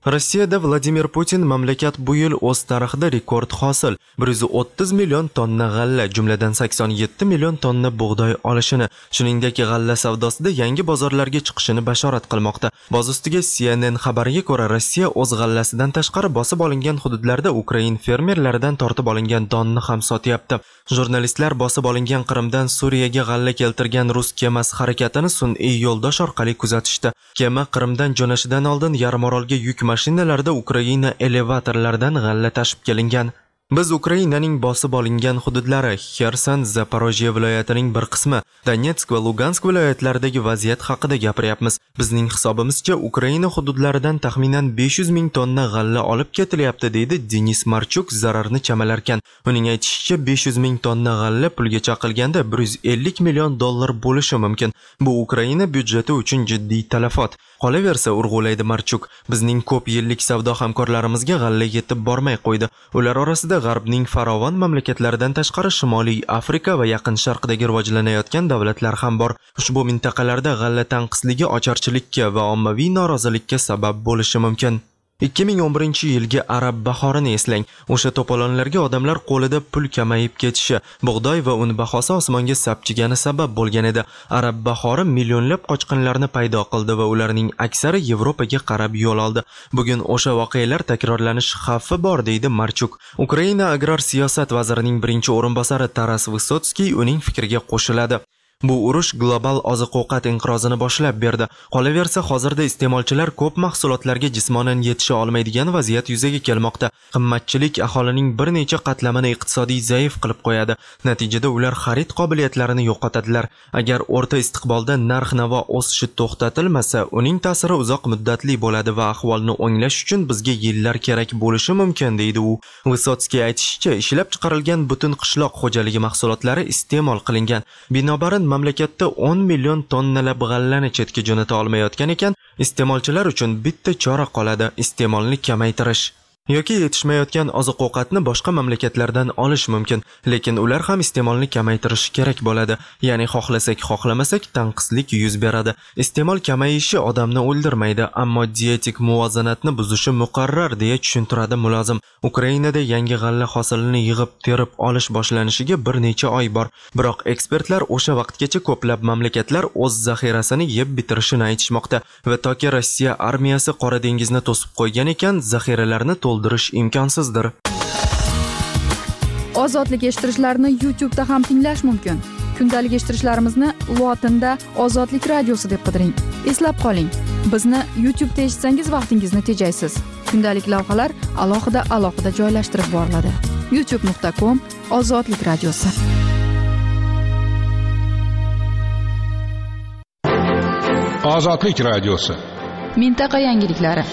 Rossiyada Vladimir Putin mamlakat bu yil o'z tarixida rekord hosil bir yuz o'ttiz million tonna g'alla, jumladan sakson yetti million tonna bug'doy olishini, shuningdek g'alla savdosida yangi bozorlarga chiqishini bashorat qilmoqda. Boz ustiga C N N xabariga ko'ra, Rossiya o'z g'allasidan tashqari bosib olingan hududlarda Ukrain fermerlaridan tortib olingan donni ham sotyapti. Jurnalistlar bosib olingan Qrimdan Suriyaga g'alla keltirgan rus kemasi harakatini sun'iy yo'ldosh orqali kuzatishdi. Kema Qrimdan jo'nashidan oldin yarimorolga yuk mashinalarda Ukraina elevatorlaridan g'alla tashib kelingan. Biz Ukrainaning bosib olingan hududlari, Xerson, Zaporojye viloyatining bir qismi, Donetsk va Lugansk viloyatlaridagi vaziyat haqida gapiryapmiz. Bizning hisobimizcha Ukraina hududlaridan taxminan besh yuz ming tonna g'alla olib ketilyapti, deydi Denis Marchuk zararni chamalarkan. Uning aytishicha, besh yuz ming tonna g'alla pulga chaqilganda bir yuz ellik million dollar bo'lishi mumkin. Bu Ukraina byudjeti uchun jiddiy talafot. Qolaversa, urg'ulaydi Marchuk, bizning ko'p yillik savdo hamkorlarimizga g'alla yetib bormay qo'ydi. Ular orasida G'arbning farovon mamlakatlaridan tashqari Shimoliy Afrika va Yaqin Sharqdagi rivojlanayotgan davlatlar ham bor. Ushbu mintaqalarda g'alla tanqisligi ocharchilikka va ommaviy norozilikka sabab bo'lishi mumkin. ikki ming o'n birinchi yilgi arab bahorini eslang. O'sha to'polonlarga odamlar qo'lida pul kamayib ketishi, bug'doy va un bahosi osmonga sapchigani sabab bo'lgan edi. Arab bahori millionlab qochqinlarni paydo qildi va ularning aksari Yevropaga qarab yo'l oldi. Bugun o'sha voqealar takrorlanish xavfi bor, deydi Marchuk. Ukraina agrar siyosat vazirining birinchi o'rinbosari Taras Vysotskiy uning fikriga qo'shiladi. Bu urush global oziq-ovqat inqirozini boshlab berdi. Qolaversa, hozirda iste'molchilar ko'p mahsulotlarga jismonan yetisha olmaydigan vaziyat yuzaga kelmoqda. Qimmatchilik aholining bir necha qatlamini iqtisodiy zaif qilib qo'yadi. Natijada ular xarid qobiliyatlarini yo'qotadilar. Agar o'rta istiqbolda narx-navo o'sishi to'xtatilmasa, uning ta'siri uzoq muddatli bo'ladi va ahvolni o'nglash uchun bizga yillar kerak bo'lishi mumkin, deydi u. Vysotskiy aytishicha, ishlab chiqarilgan butun qishloq xo'jaligi mahsulotlari iste'mol qilingan. Binobarin mamlakatda o'n million tonnalab g'allani chetga jo'nata olmayotgan ekan, iste'molchilar uchun bitta chora qoladi: iste'molni kamaytirish. Yoki yetishmayotgan oziq-ovqatni boshqa mamlakatlardan olish mumkin, lekin ular ham iste'molni kamaytirishi kerak bo'ladi. Ya'ni xohlasak, xohlamasak tanqislik yuz beradi. Iste'mol kamayishi odamni o'ldirmaydi, ammo dietik muvozanatni buzishi muqarrar, deya tushuntiradi mulozim. Ukrainada yangi g'alla hosilini yig'ib terib olish boshlanishiga bir necha oy bor, biroq ekspertlar o'sha vaqtgacha ko'plab mamlakatlar o'z zaxirasini yeb bitirishini aytishmoqda va toki Rossiya armiyasi Qora dengizni to'sib qo'ygan ekan, zaxiralarni to'ldirish imkonsizdir. Ozodlik eshittirishlarni YouTube da ham tinglash mumkin. Kundalik eshittirishlarimizni lotinda Ozodlik radiosi deb qidiring. Eslab qoling, bizni YouTube da eshitsangiz vaqtingizni tejaysiz. Kundalik lavhalar alohida alohida joylashtirib boriladi. youtube nuqta com Ozodlik radiosi. Ozodlik radiosi. Mintaqa yangiliklari.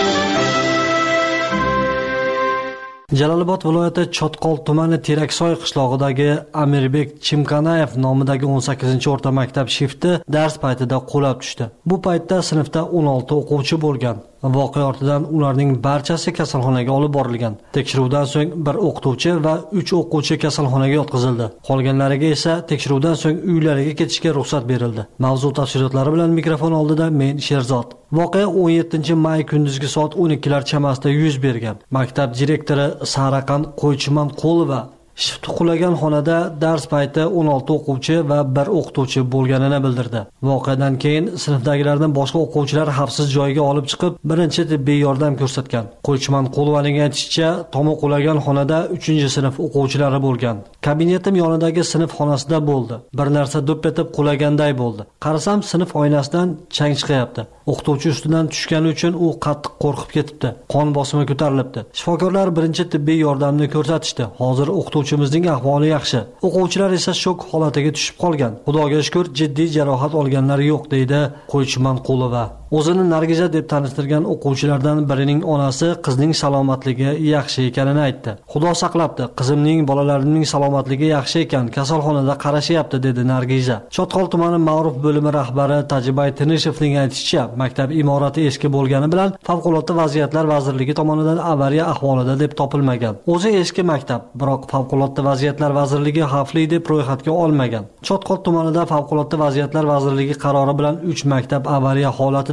Jalolobod viloyati Chotqol tumani Teraksoy qishlog'idagi Amirbek Chimkanayev nomidagi o'n sakkizinchi o'rta maktab shifti dars paytida qulab tushdi. Bu paytda sinfda o'n olti o'quvchi bo'lgan. Voqea ortidan ularning barchasi kasalxonaga olib borilgan. Tekshiruvdan so'ng bir o'qituvchi va uch o'quvchi kasalxonaga yotqizildi. Qolganlariga esa tekshiruvdan so'ng uylariga ketishga ruxsat berildi. Mavzu tafsilotlari bilan mikrofon oldida men Sherzod. Voqea o'n yettinchi may kunduzgi soat o'n ikkilar chamasida yuz bergan. Maktab direktori Saraqan Qo'ychiman-Qo'lova shifti qulagan xonada dars payti o'n olti o'quvchi va bir o'qituvchi bo'lganini bildirdi. Voqeadan keyin sinfdagilardan boshqa o'quvchilar xavfsiz joyga olib chiqib, birinchi tibbiy yordam ko'rsatgan. Qo'ychiman-Qo'lovaning aytishicha, tomi qulagan xonada uchinchi sinf o'quvchilari bo'lgan. Kabinetim yonidagi sinf xonasida bo'ldi. Bir narsa do'pp etib qulaganday bo'ldi. Qarasam, sinf oynasidan chang chiqyapti. O'qituvchi ustidan tushgani uchun u qattiq qo'rqib ketibdi. Qon bosimi ko'tarilibdi. Shifokorlar birinchi tibbiy yordamni ko'rsatishdi. Hozir o'qituvchimizning ahvoli yaxshi. O'quvchilar esa shok holatiga tushib qolgan. Xudoga shukr, jiddiy jarohat olganlar yo'q, deydi Qo'ychiman-Qo'lova. O'zini Nargiza deb tanishtirgan o'quvchilardan birining onasi qizning salomatligi yaxshi ekanini aytdi. Xudo saqlabdi, qizimning bolalarining salomatligi yaxshi ekan, kasalxonada qarashyapti, dedi Nargiza. Chotqol tumani ma'ruf bo'limi rahbari Tajibay Tinishevning aytishicha, maktab imorati eski bo'lgani bilan favqulodda vaziyatlar vazirligi tomonidan avariya ahvolida deb topilmagan. O'zi eski maktab, biroq favqulodda vaziyatlar vazirligi xavfli deb ro'yxatga olmagan. Chotqol tumanida favqulodda vaziyatlar vazirligi qarori bilan uch maktab avariya holatida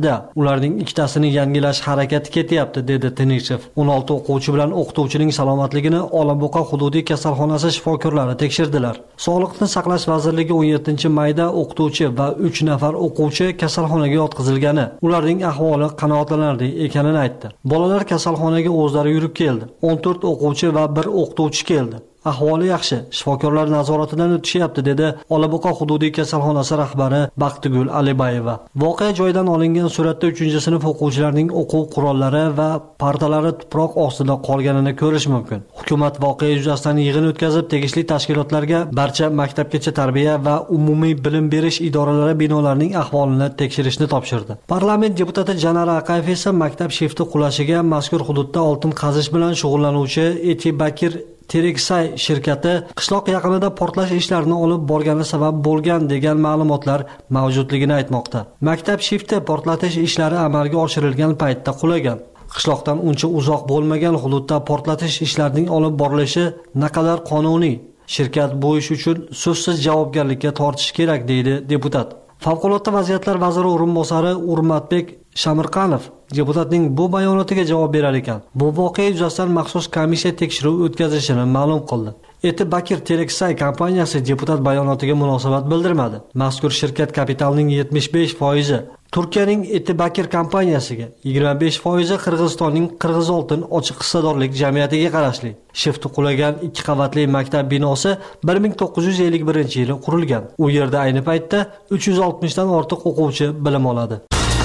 sifatida ularning ikkitasini yangilash harakati ketyapti, dedi Tinishev. o'n olti o'quvchi bilan o'qituvchining salomatligini Olaboqa hududiy kasalxonasi shifokorlari tekshirdilar. Sog'liqni saqlash vazirligi o'n yettinchi mayda o'qituvchi va uch nafar o'quvchi kasalxonaga yotqizilgani, ularning ahvoli qanoatlanarli ekanini aytdi. Bolalar kasalxonaga o'zlari yurib keldi. o'n to'rt o'quvchi va bir o'qituvchi keldi. Ahvoli yaxshi, shifokorlar nazoratidan o'tishyapti, dedi Olaboqa hududiy kasalxonasi rahbari Baxtigul Alibayeva. Voqea joyidan olingan suratda uchinchi sinf o'quvchilarining o'quv qurollari va partalari tuproq ostida qolganini ko'rish mumkin. Hukumat voqea yuzasidan yig'in o'tkazib, tegishli tashkilotlarga barcha maktabgacha tarbiya va umumiy bilim berish idoralari binolarining ahvolini tekshirishni topshirdi. Parlament deputati Janara Aqayev esa maktab shifti qulashiga mazkur hududda oltin qazish bilan shug'ullanuvchi Eti Bakir Tereksay shirkati qishloq yaqinida portlash ishlarini olib borgani sabab bo'lgan degan ma'lumotlar mavjudligini aytmoqda. Maktab shifti portlatish ishlari amalga oshirilgan paytda qulagan. Qishloqdan uncha uzoq bo'lmagan hududda portlatish ishlarining olib borilishi naqadar qonuniy. Shirkat bu ish uchun so'zsiz javobgarlikka tortishi kerak, deydi deputat. Favqulodda vaziyatlar vaziri o'rinbosari Urmatbek Shamirqanov deputatning bu bayonotiga javob berar ekan. Bu voqea yuzasidan maxsus komissiya tekshiruv o'tkazishini ma'lum qildi. Eti Bakir Tereksay kompaniyasi deputat bayonotiga munosabat bildirmadi. Mazkur shirkat kapitalining yetmish besh foizi Turkiyaning Eti Bakir kompaniyasiga, yigirma besh foizi Qirg'izistonning Qirg'izoltin ochiq hissadorlik jamiyatiga qarashli. Shifti qulagan ikki qavatli maktab binosi bir ming to'qqiz yuz ellik birinchi yili qurilgan. U yerda ayni paytda uch yuz oltmish dan ortiq o'quvchi bilim oladi.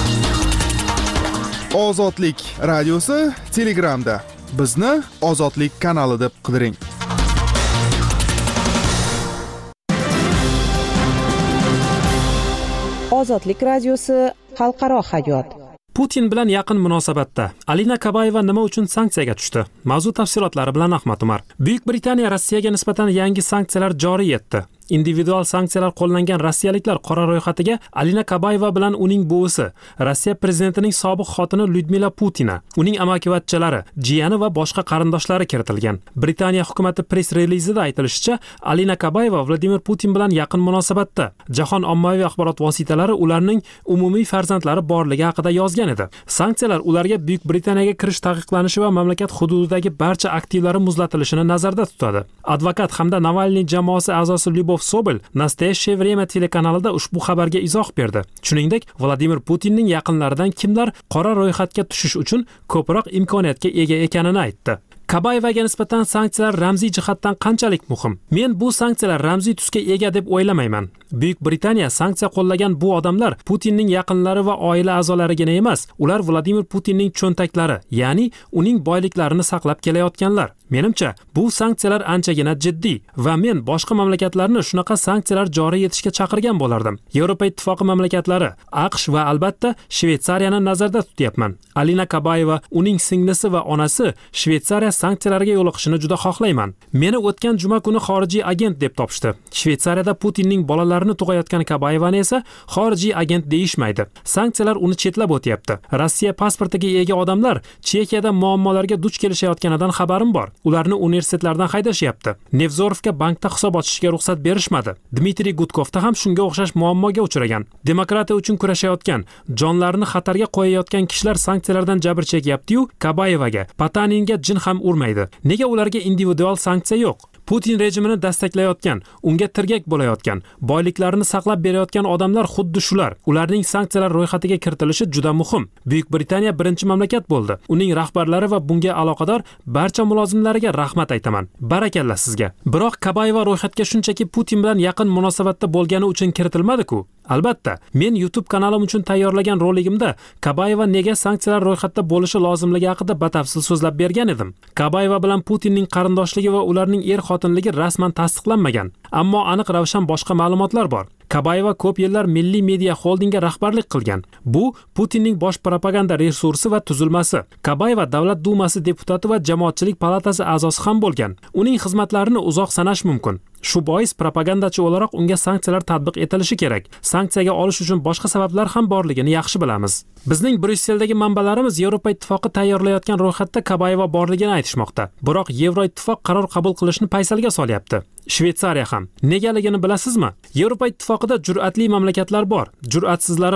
Ozodlik radiosi Telegramda. Bizni Ozodlik kanali deb qidiring. Ozodlik radiosi xalqaro hayot. Putin bilan yaqin munosabatda Alina Kabayeva nima uchun sanksiyaga tushdi? Mavzu tafsilotlari bilan Ahmad Umar. Buyuk Britaniya Rossiyaga nisbatan yangi sanksiyalar joriy etdi. Individual sanksiyalar qo'llangan rossiyaliklar qora ro'yxatiga Alina Kabayeva bilan uning buvisi, Rossiya prezidentining sobiq xotini Lyudmila Putina, uning amakivachchalari, jiyani va boshqa qarindoshlari kiritilgan. Britaniya hukumati press relizida aytilishicha, Alina Kabayeva Vladimir Putin bilan yaqin munosabatda. Jahon ommaviy axborot vositalari ularning umumiy farzandlari borligi haqida yozgan edi. Sanksiyalar ularga Buyuk Britaniyaga kirish taqiqlanishi va mamlakat hududidagi barcha aktivlari muzlatilishini nazarda tutadi. Advokat hamda Navalniy jamoasi a'zosi Lyubov Sobel Nastoyashye Vremya telekanalida ushbu xabarga izoh berdi. Shuningdek, Vladimir Putinning yaqinlaridan kimlar qora ro'yxatga tushish uchun ko'proq imkoniyatga ega ekanini aytdi. Kabayevaga nisbatan sanksiyalar ramziy jihatdan qanchalik muhim? Men bu sanksiyalar ramziy tusga ega deb o'ylamayman. Buyuk Britaniya sanksiya qo'llagan bu odamlar Putinning yaqinlari va oila a'zolarigina emas, ular Vladimir Putinning cho'ntaklari, ya'ni uning boyliklarini saqlab kelayotganlar. Menimcha, bu sanksiyalar anchagina jiddiy va men boshqa mamlakatlarni shunaqa sanksiyalar joriy etishga chaqirgan bo'lardim. Yevropa ittifoqi mamlakatlari, AQSh va albatta Shveysariyani nazarda tutyapman. Alina Kabayeva, uning singlisi va onasi Shveysariya sanksiyalarga yo'liqishini juda xohlayman. Meni o'tgan juma kuni xorijiy agent deb topishdi. Shveysariyada Putinning bolalarini tug'ayotgan Kabayevani esa xorijiy agent deyishmaydi. Sanksiyalar uni chetlab o'tyapti. Rossiya pasportiga ega odamlar Chexiyada muammolarga duch kelishayotganidan xabarim bor. Ularni universitetlardan haydashyapti. Nevzorovga bankda hisob ochishga ruxsat berishmadi. Dmitriy Gudkovda ham shunga o'xshash muammoga uchragan. Demokratiya uchun kurashayotgan, jonlarini xatarga qo'yayotgan kishilar sanksiyalardan jabr chekyapti-yu, Kabayevaga, Pataninga jin ham urmaydi. Nega ularga individual sanksiya yo'q? Putin rejimini dastaklayotgan, unga tirgak bo'layotgan, boyliklarini saqlab berayotgan odamlar xuddi shular. Ularning sanksiyalar ro'yxatiga kiritilishi juda muhim. Buyuk Britaniya birinchi mamlakat bo'ldi. Uning rahbarlari va bunga aloqador barcha mulozimlariga rahmat aytaman. Barakalla sizga. Biroq Kabayeva ro'yxatga shunchaki Putin bilan yaqin munosabatda bo'lgani uchun kiritilmadi-ku. Albatta, men YouTube kanalim uchun tayyorlagan roligimda Kabayeva nega sanksiyalar ro'yxatda bo'lishi lozimligi haqida batafsil so'zlab bergan edim. Kabayeva bilan Putinning qarindoshligi va ularning er xotinligi rasman tasdiqlanmagan, ammo aniq ravshan boshqa ma'lumotlar bor. Kabayeva ko'p yillar Milliy media xoldingga rahbarlik qilgan. Bu Putinning bosh propaganda resursi va tuzilmasi. Kabayeva Davlat dumasi deputati va Jamoatchilik palatasi a'zosi ham bo'lgan. Uning xizmatlarini uzoq sanash mumkin. Shu bois propagandachi o'laroq unga sanksiyalar tatbiq etilishi kerak. Sanksiyaga olish uchun boshqa sabablar ham borligini yaxshi bilamiz. Bizning Brusseldagi manbalarimiz Yevropa ittifoqi tayyorlayotgan ro'yxatda Kabayeva borligini aytishmoqda. Biroq Yevroittifoq qaror qabul qilishni paysalga solyapti. Shveysariya ham. Negaligini bilasizmi? Yevropa ittifoqida jur'atli mamlakatlar bor, jur'atsizlari bor.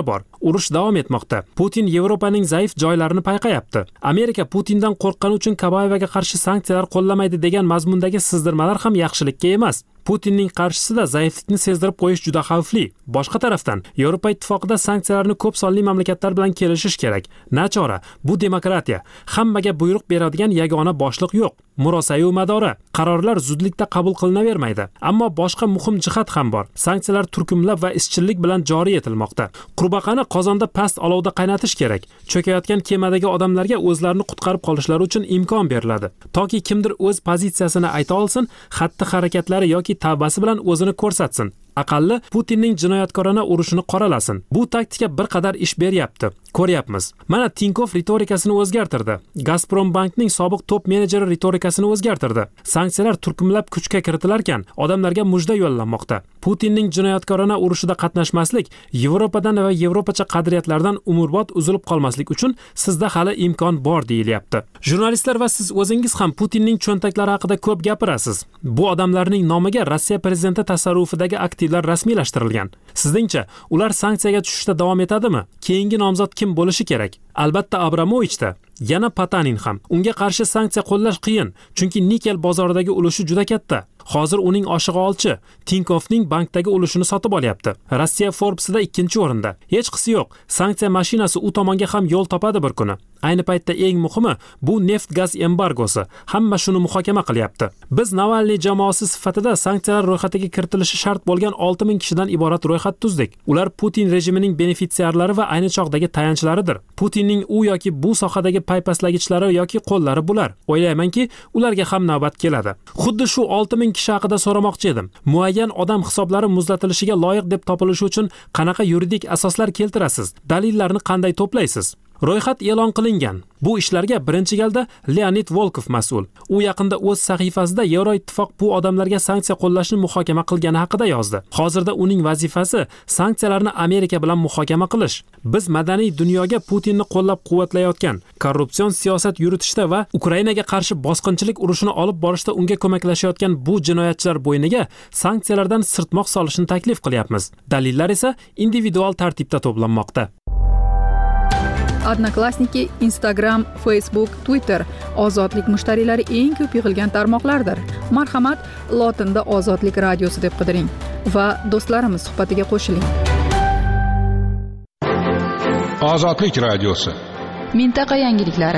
urush davom etmoqda. Putin Yevropaning zaif joylarini payqayapti. Amerika Putindan qo'rqqani uchun Kabayevaga qarshi sanksiyalar qo'llamaydi degan mazmundagi sizdirmalar ham yaxshilikka emas. Putinning qarshisida zaiflikni sezdirib qo'yish juda xavfli. Boshqa tarafdan, Yevropa ittifoqida sanksiyalarni ko'p sonli mamlakatlar bilan kelishish kerak. Nachora, bu demokratiya. Hammaga buyruq beradigan yagona boshliq yo'q. Murosa-yu madora. Qarorlar zudlikda qabul qilinavermaydi. Ammo boshqa muhim jihat ham bor. Sanksiyalar turkumlab va izchillik bilan joriy etilmoqda. Qurbaqani qozonda past olovda qaynatish kerak. Cho'kayotgan kemadagi odamlarga o'zlarini qutqarib qolishlari uchun imkon beriladi. Toki kimdir o'z pozitsiyasini ayta olsin, xatti-harakatlari yoki tavbasi bilan o'zini ko'rsatsin. Aqalli Putinning jinoyatkorona urushini qoralasin. Bu taktika bir qadar ish beryapti. Ko'ryapmiz. Mana Tinkov ritorikasini o'zgartirdi. Gazprom bankning sobiq top menejeri ritorikasini o'zgartirdi. Sanksiyalar turkumlab kuchga kiritilarkan, odamlarga mujda yo'llanmoqda. Putinning jinoyatkorona urushida qatnashmaslik Yevropadan va yevropacha qadriyatlardan umurbod uzilib qolmaslik uchun sizda hali imkon bor deyilyapti. Jurnalistlar va siz o'zingiz ham Putinning cho'ntaklari haqida ko'p gapirasiz. Bu odamlarning nomiga Rossiya prezidenti tasarrufidagi aktivlar rasmiylashtirilgan. Sizningcha, ular sanksiyaga tushishda davom etadimi? Keyingi nomzod kim bo'lishi kerak? Albatta Abramovichda. Yana Patanin ham. Unga qarshi sanksiya qo'llash qiyin, chunki nikel bozoridagi ulushi juda katta. Hozir uning oshig'i olchi Tinkovning bankdagi ulushini sotib olyapti. Rossiya Forbes'da ikkinchi o'rinda. Hech qisi yo'q. Sanksiya mashinasi u tomonga ham yo'l topadi bir kuni. Ayni paytda eng muhimi bu neft-gaz embargosi. Hamma shuni muhokama qilyapti. Biz Navalniy jamoasi sifatida sanksiyalar ro'yxatiga kiritilishi shart bo'lgan olti ming kishidan iborat ro'yxat tuzdik. Ular Putin rejimining benefitsiarlari va ayni chog'dagi tayanchlaridir. Putinning u yoki bu sohadagi paypastlagichlari yoki qo'llari bular. O'ylaymanki, ularga ham navbat keladi. Xuddi shu olti ming kishi haqida so'ramoqchi edim. Muayyan odam hisoblari muzlatilishiga loyiq deb topilishi uchun qanaqa yuridik asoslar keltirasiz? Dalillarni qanday to'playsiz? Ro'yxat e'lon qilingan. Bu ishlarga birinchi galda Leonid Volkov mas'ul. U yaqinda o'z sahifasida Yevroittifoq bu odamlarga sanksiya qo'llashni muhokama qilgani haqida yozdi. Hozirda uning vazifasi sanksiyalarni Amerika bilan muhokama qilish. Biz madaniy dunyoga Putinni qo'llab-quvvatlayotgan, korrupsion siyosat yuritishda va Ukrainaga qarshi bosqinchilik urushini olib borishda unga ko'maklashayotgan bu jinoyatchilar bo'yniga sanksiyalardan sirtmoq solishni taklif qilyapmiz. Dalillar esa individual tartibda to'planmoqda. Odnoklassniki, Instagram, Facebook, Twitter ozodlik mushtariylari eng ko'p yig'ilgan tarmoqlardir. Marhamat, lotinda Ozodlik radiosi deb qidiring va do'stlarimiz suhbatiga qo'shiling. Ozodlik radiosi. Mintaqa yangiliklari.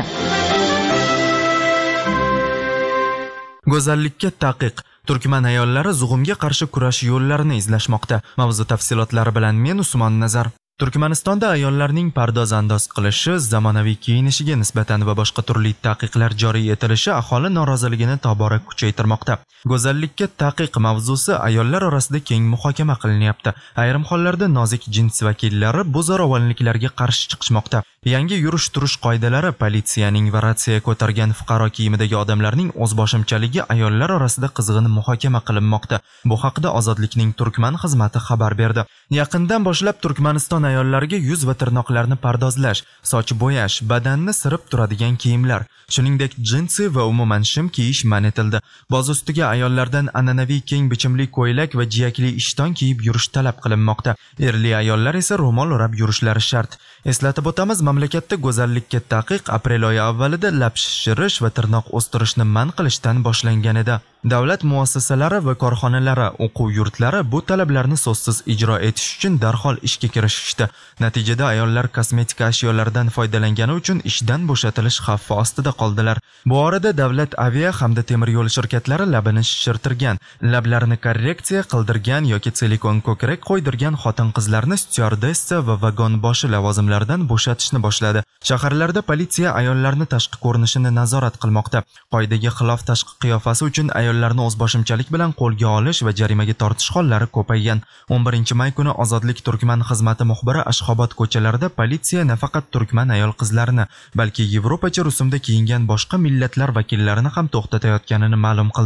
Go'zallikka taqiq. Turkman ayollari zug'umga qarshi kurash yo'llarini izlashmoqda. Mavzu tafsilotlari bilan men Usmon Nazar. Turkmanistonda ayollarning pardoz-andoz qilishi, zamonaviy kiyinishiga nisbatan va boshqa turli taqiqlar joriy etilishi aholi noroziligini tobora kuchaytirmoqda. Go'zallikka taqiq mavzusi ayollar orasida keng muhokama qilinyapti. Ayrim hollarda nozik jins vakillari bu zo'ravonliklarga qarshi chiqishmoqda. Yangi yurish-turish qoidalari, politsiyaning va ratsiya ko'targan fuqaro kiyimidagi odamlarning o'zboshimchaligi ayollar orasida qizg'in muhokama qilinmoqda. Bu haqda Ozodlikning Turkman xizmati xabar berdi. Yaqindan boshlab Turkmaniston ayollarga yuz va tirnoqlarni pardozlash, soch bo'yash, badanni sirib turadigan kiyimlar, shuningdek jinsi va umuman shim kiyish man etildi. Boz ustiga ayollardan an'anaviy keng bichimli ko'ylak va jiyakli ishton kiyib yurish talab qilinmoqda. Erli ayollar esa ro'mol o'rab yurishlari shart. Eslatib o'tamiz, mamlakatda go'zallikka taqiq aprel oyi avvalida lab shishirish va tirnoq o'stirishni man qilishdan boshlangan edi. Davlat muassasalari va korxonalari, o'quv yurtlari bu talablarni so'zsiz ijro etish uchun darhol ishga kirishishdi. Natijada ayollar kosmetika ashyolaridan foydalangani uchun ishdan bo'shatilish xavfi ostida qoldilar. Bu orada davlat avia hamda temir yo'l shirkatlari labini shishirtirgan, lablarini korreksiya qildirgan yoki silikon ko'krak qo'ydirgan xotin-qizlarni styuardessa va vagon boshi lavozimlaridan bo'shatishni boshladi. Shaharlarda politsiya ayollarni tashqi ko'rinishini nazorat qilmoqda. Qoidaga xilof tashqi qiyofasi uchun ayollarni o'zboshimchalik bilan qo'lga olish va jarimaga tortish hollari ko'paygan. o'n birinchi may kuni Ozodlik Turkman xizmati muxbiri Ashxobod ko'chalarida politsiya nafaqat turkman ayol qizlarini, balki yevropacha rusumda kiyingan boshqa millatlar vakillarini ham to'xtatayotganini ma'lum qildi.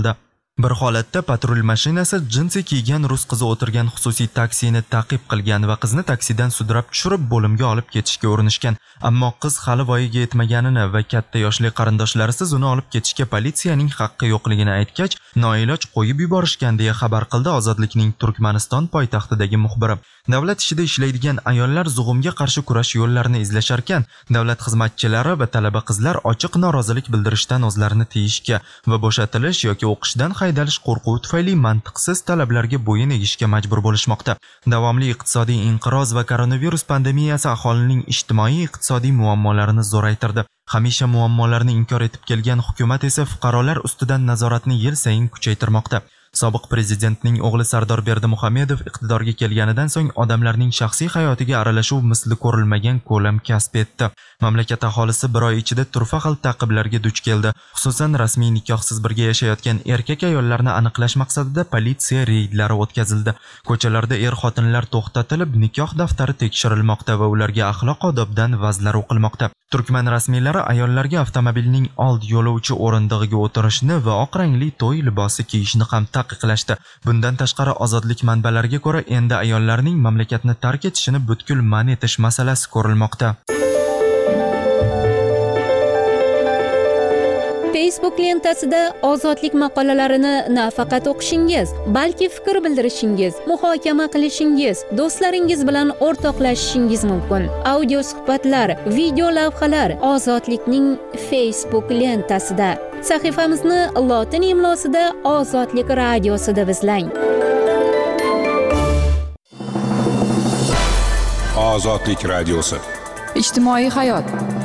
Bir holatda patrul mashinasi jinsi kiygan rus qizi o'tirgan xususiy taksini ta'qib qilgan va qizni taksidan sudrab tushirib bo'limga olib ketishga urinishgan. Ammo qiz hali voyaga yetmaganini va katta yoshli qarindoshlarisiz uni olib ketishga politsiyaning haqqi yo'qligini aytgach, noiloj qo'yib yuborishgan deya xabar qildi Ozodlikning Turkmaniston poytaxtidagi muxbiri. Davlat ishida ishlaydigan ayollar zug'umga qarshi kurash yo'llarini izlasharkan, davlat xizmatchilari va talaba qizlar ochiq norozilik bildirishdan o'zlarini tiyishga va bo'shatilish yoki o'qishdan haydalish qo'rquvi tufayli mantiqsiz talablarga bo'yin egishga majbur bo'lishmoqda. Davomli iqtisodiy inqiroz va koronavirus pandemiyasi aholining ijtimoiy iqtisodiy muammolarini zo'raytirdi. Hamisha muammolarni inkor etib kelgan hukumat esa fuqarolar ustidan nazoratni yil sayin kuchaytirmoqda. Sobiq prezidentning o'g'li Sardor Berdimuhamedov iqtidorga kelganidan so'ng odamlarning shaxsiy hayotiga aralashuv misli ko'rilmagan ko'lam kasb etdi. Mamlakat aholisi bir oy ichida turfa xil ta'qiblarga duch keldi. Xususan, rasmiy nikohsiz birga yashayotgan erkak ayollarni aniqlash maqsadida politsiya reydlari o'tkazildi. Ko'chalarda er-xotinlar to'xtatilib, nikoh daftari tekshirilmoqda va ularga axloq odobdan vazlar o'qilmoqda. Turkman rasmiylari ayollarga avtomobilning old yo'lovchi o'rindig'iga o'tirishni va oq rangli to'y libosi kiyishni ham taqiqlashdi. Bundan tashqari, ozodlik manbalariga ko'ra, endi ayollarning mamlakatni tark etishini butkul man etish masalasi ko'rilmoqda. Facebook lentasida ozodlik maqolalarini nafaqat o'qishingiz, balki fikr bildirishingiz, muhokama qilishingiz, do'stlaringiz bilan o'rtoqlashishingiz mumkin. Audio suhbatlar, video lavhalar Ozodlikning Facebook lentasida. Sahifamizni lotin imlosida Ozodlik radiosi deb izlang. Ozodlik radiosi. Ijtimoiy hayot.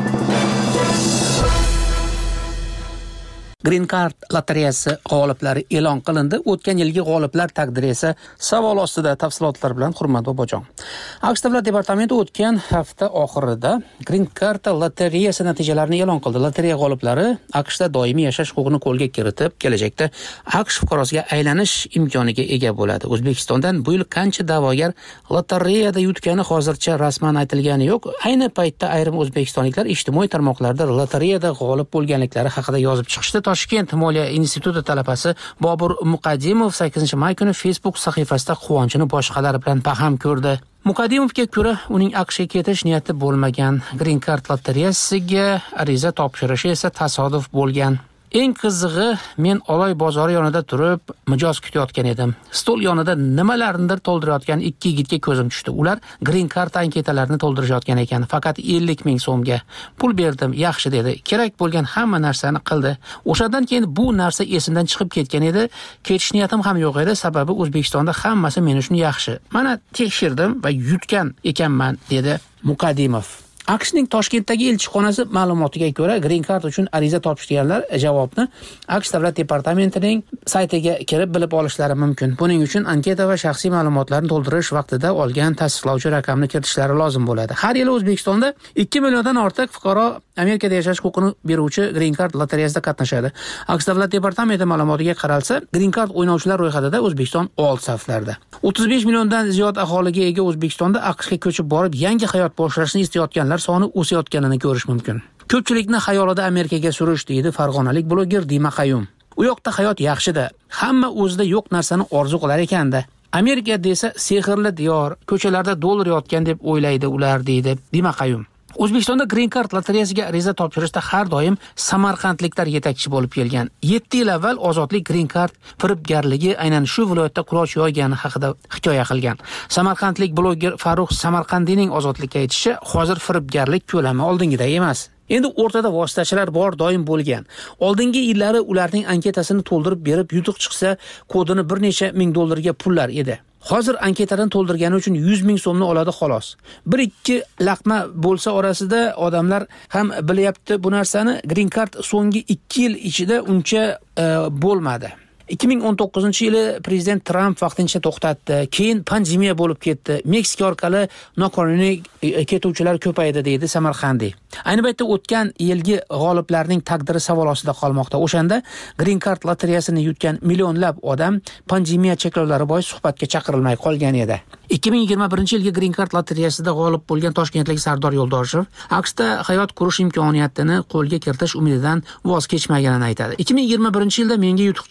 Green Card lotereyasi g'oliblari e'lon qilindi. O'tgan yilgi g'oliblar taqdiri esa savol ostida. Tafsilotlar bilan Hurmat Bobojon. AQSh Davlat departamenti o'tgan hafta oxirida Green Card lotereyasi natijalarini e'lon qildi. Lotereya g'oliblari AQShda doimiy yashash huquqini qo'lga kiritib, kelajakda AQSh fuqarosiga aylanish imkoniga ega bo'ladi. O'zbekistondan bu yil qancha da'vogar lotereyada yutgani hozircha rasman aytilgani yo'q. Ayni paytda ayrim o'zbekistonliklar ijtimoiy tarmoqlarda lotereyada g'olib bo'lganliklari haqida yozib chiqishdi. Toshkent Moliya instituti talabasi Bobur Muqaddimov sakkizinchi may kuni Facebook sahifasida quvonchini boshqalar bilan baham ko'rdi. Muqaddimovga ko'ra, uning AQShga ketish niyati bo'lmagan. Green Card lotereyasiga ariza topshirishi esa tasodif bo'lgan. Eng qizig'i, men Oloy bozori yonida turib mijoz kutayotgan edim. Stol yonida nimalarnidir to'ldirayotgan ikki yigitga ko'zim tushdi. Ular Green Card anketalarini to'ldirishayotgan ekan. Faqat ellik ming so'mga pul berdim, yaxshi dedi. Kerak bo'lgan hamma narsani qildi. O'shadan keyin bu narsa esimdan chiqib ketgan edi. Ketish niyatim ham yo'q edi, sababi O'zbekistonda hammasi men uchun yaxshi. Mana tekshirdim va yutgan ekanman, dedi Muqaddimov. AQShning Toshkentdagi elchixonasi ma'lumotiga ko'ra, Green Card uchun ariza topshirganlar javobni AQSh Davlat departamentining saytiga kirib bilib olishlari mumkin. Buning uchun anketa va shaxsiy ma'lumotlarni to'ldirish vaqtida olgan tasdiqlovchi raqamni kiritishlari lozim bo'ladi. Har yili O'zbekistonda ikki milliondan ortiq fuqaro Amerikada yashash huquqini beruvchi Green Card lotereyasida qatnashadi. AQSh Davlat departamenti ma'lumotiga qaralsa, Green Card o'ynovchilar ro'yxatida O'zbekiston old saflarda. o'ttiz besh milliondan ziyod aholiga ega O'zbekistonda AQShga ko'chib borib, yangi hayot boshlashni istayotganlar soni o'sayotganini ko'rish mumkin. Ko'pchilikni xayolida Amerikaga surish, deydi farg'onalik bloger Dima Qayum. U yoqda hayot yaxshida, hamma o'zida yo'q narsani orzu qilar ekanda. Amerika desa sehrli diyor, ko'chalarda dollar yotgan deb o'ylaydi ular, deydi Dima Qayum. O'zbekistonda Green Card lotereyasiga ariza topshirishda har doim samarqandliklar yetakchi bo'lib kelgan. yetti yil avval Ozodlik Green Card firibgarligi aynan shu viloyatda quroch yoygani haqida hikoya qilgan. Samarqandlik bloger Farruh Samarqandiyning Ozodlikka aytishicha, hozir firibgarlik ko'lami oldingidek emas. Endi o'rtada vositachilar bor doim bo'lgan. Oldingi yillari ularning anketasini to'ldirib berib, yutuq chiqsa, kodini bir necha ming dollarga pullar edi. Hozir anketadan to'ldirgani uchun yuz ming so'mni oladi xolos. bir ikki laqma bo'lsa orasida odamlar ham bilyapti bu narsani. Green Card so'nggi ikki yil ichida uncha e, bo'lmadi. ikki ming o'n to'qqizinchi yili prezident Trump vaqtincha to'xtatdi. Keyin pandemiya bo'lib ketdi. Meksika orqali noqonuniy ketuvchilar ko'paydi, deydi Samarqandiy. Ayni paytda o'tgan yilgi g'oliblarning taqdiri savol ostida qolmoqda. O'shanda Green Card lotereyasini yutgan millionlab odam pandemiya cheklovlari bois suhbatga chaqirilmay qolgan edi. ikki ming yigirma birinchi yilgi Green Card lotereyasida g'olib bo'lgan toshkentlik Sardor Yo'ldoshev AQShda hayot qurish imkoniyatini qo'lga kiritish umididan voz kechmaganini aytadi. ikki ming yigirma birinchi yilda menga yutuq chiqqan.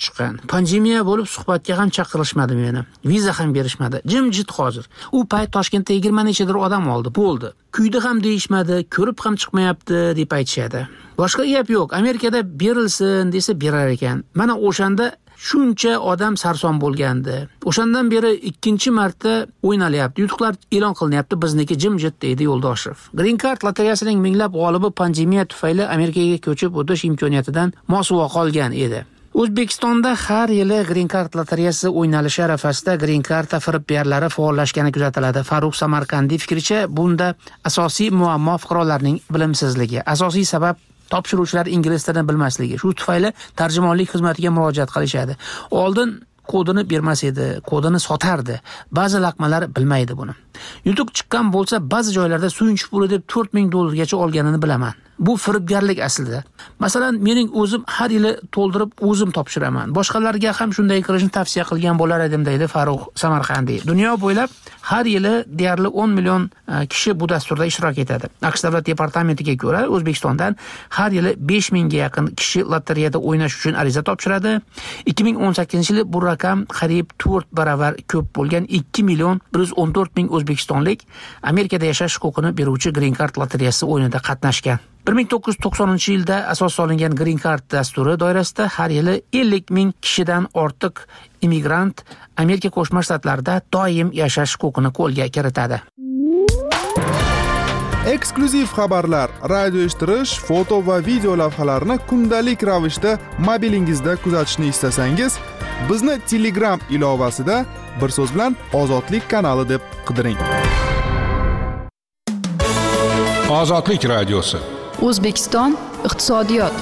Pandemiya bo'lib suhbatga ham chaqirishmadi meni. Viza ham berishmadi. Jimjit hozir. U payt Toshkentda yigirma nechadir odam oldi. Bo'ldi. Kuyda ham deyishmadi, ko'rib ham chiqmayapti deb aytishadi. Boshqa gap yo'q. Amerikada berilsin desa berar ekan. Mana o'shanda shuncha odam sarson bo'lgandi. O'shandan beri ikkinchi marta o'ynalyapti. Yutuqlar e'lon qilinyapti. Bizniki jimjit deydi Yo'ldoshev. Green Card lotereyasining minglab g'olibi pandemiya tufayli Amerikaga ko'chib o'tish imkoniyatidan mosuvo qolgan edi. O'zbekistonda har yili Green Card lotereyasi o'ynalishi arafasida Green Card firibgarlari faollashgani kuzatiladi. Farruh Samarqandiy fikricha, bunda asosiy muammo fuqarolarning bilimsizligi. Asosiy sabab topshiruvchilar ingliz tilini bilmasligi. Shu tufayli tarjimonlik xizmatiga murojaat qilishadi. Oldin kodini bermas edi, kodini sotardi. Ba'zi laqmalar bilmaydi buni. Yutuq chiqqan bo'lsa, ba'zi joylarda suyunchi puli deb to'rt ming dollargacha olganini bilaman. Bu firibgarlik aslida. Masalan, mening o'zim har yili to'ldirib o'zim topshiraman. Boshqalarga ham shunday qilishni tavsiya qilgan bo'lar edim, deydi Farruh Samarqandiy. Dunyo bo'ylab har yili deyarli o'n million kishi bu dasturda ishtirok etadi. AQSh davlat departamentiga ko'ra, O'zbekistondan har yili besh mingga yaqin kishi lotereyada o'ynash uchun ariza topshiradi. ikki ming o'n sakkizinchi yili bu raqam qariyb to'rt baravar ko'p bo'lgan ikki million bir yuz o'n to'rt ming o'zbekistonlik Amerikada yashash huquqini beruvchi Green Card lotereyasi o'yinida qatnashgan. bir ming to'qqiz yuz to'qsoninchi yilda asos solingan Green Card dasturi doirasida har yili ellik ming kishidan ortiq immigrant Amerika Qo'shma Shtatlarida doim yashash huquqini qo'lga kiritadi. Eksklyuziv xabarlar, radio eshittirish, foto va video lavhalarni kundalik ravishda mobilingizda kuzatishni istasangiz, bizni Telegram ilovasida bir so'z bilan Ozodlik kanali deb qidiring. Ozodlik radiosi. O'zbekiston iqtisodiyot.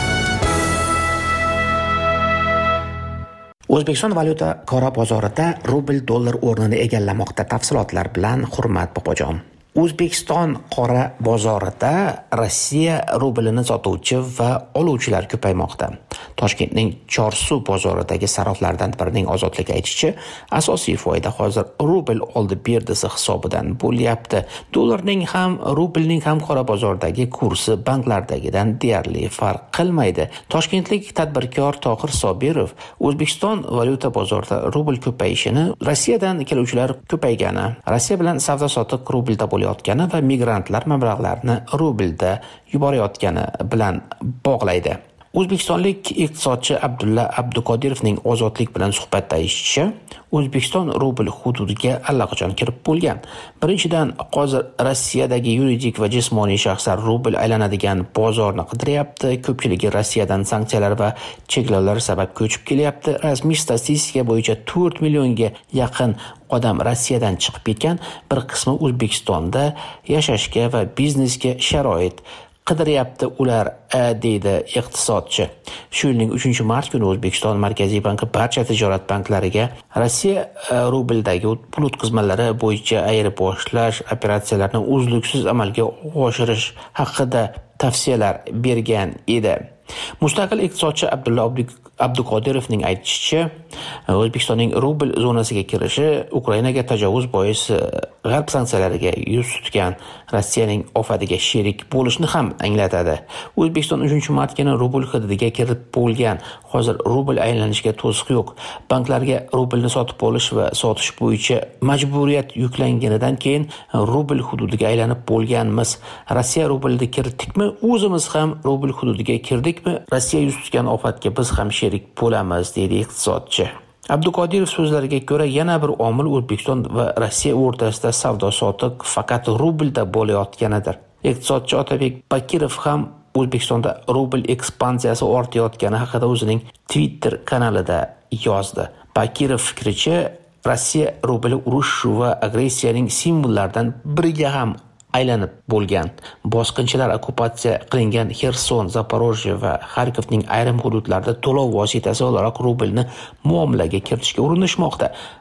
O'zbekiston valyuta qora bozorida rubl dollar o'rnini egallamoqda. Tafsilotlar bilan Hurmat Bobojon. O'zbekiston qora bozorida Rossiya rublini sotuvchi va oluvchilar ko'paymoqda. Toshkentning Chorsu bozoridagi saroflardan birining Ozodlik aytishicha, asosiy foyda hozir rubl oldi berdisi hisobidan bo'lyapti. Dollarning ham, rublning ham qora bozordagi kursi banklardagidan deyarli farq qilmaydi. Toshkentlik tadbirkor Tohir Sobirov O'zbekiston valyuta bozorida rubl ko'payishini Rossiyadan keluvchilar ko'paygani, Rossiya bilan savdo-sotiq rublda bo'layotgani va migrantlar mablag'larini rublda yuborayotgani bilan bog'laydi. O'zbekistonlik iqtisodchi Abdulla Abduqodirovning Ozodlik bilan suhbatda aytishicha, O'zbekiston rubl hududiga allaqachon kirib bo'lgan. Birinchidan, hozir Rossiyadagi yuridik va jismoniy shaxslar rubl aylanadigan bozorni qidiryapti. Ko'pchiligi Rossiyadan sanksiyalar va cheklovlar sabab ko'chib kelyapti. Rasmiy statistika bo'yicha to'rt millionga yaqin odam Rossiyadan chiqib ketgan, bir qismi O'zbekistonda yashashga va biznesga sharoit qidiryapti ular, deydi iqtisodchi. Shu yilning uchinchi mart kuni O'zbekiston Markaziy banki barcha tijorat banklariga Rossiya rubldagi pul o'tkazmalari bo'yicha ayirboshlash operatsiyalarini uzluksiz amalga oshirish haqida tavsiyalar bergan edi. Mustaqil iqtisodchi Abdulla Abduqodirovning aytishicha, O'zbekistonning rubl zonasiga kirishi Ukrainaga tajovuz boisi g'arb sanksiyalariga yuz tutgan Rossiyaning ofatiga sherik bo'lishni ham anglatadi. O'zbekiston uchinchi mart kuni rubl hududiga kirib bo'lgan. Hozir rubl aylanishiga to'siq yo'q. Banklarga rublni sotib olish va sotish bo'yicha majburiyat yuklanganidan keyin rubl hududiga aylanib bo'lganmiz. Rossiya rublida kirdikmi, o'zimiz ham rubl hududiga kirdikmi, Rossiya yuz tutgan ofatga biz ham sherik bo'lamiz, deydi iqtisodchi. Abduqodirov so'zlariga ko'ra, yana bir omil O'zbekiston va Rossiya o'rtasida savdo-sotiq faqat rublda bo'layotganidir. Iqtisodchi Otabek Bakirov ham O'zbekistonda rubl ekspansiyasi ortayotgani haqida o'zining Twitter kanalida yozdi. Bakirov fikricha, Rossiya rubli urush va agressiyaning simvollaridan biriga ham aylanib bo'lgan. Bosqinchilar okkupatsiya qilingan Xerson, Zaporojye va Xarkovning ayrim hududlarida to'lov vositasi o'laroq rublni muomalaga kiritishga urinishmoqda.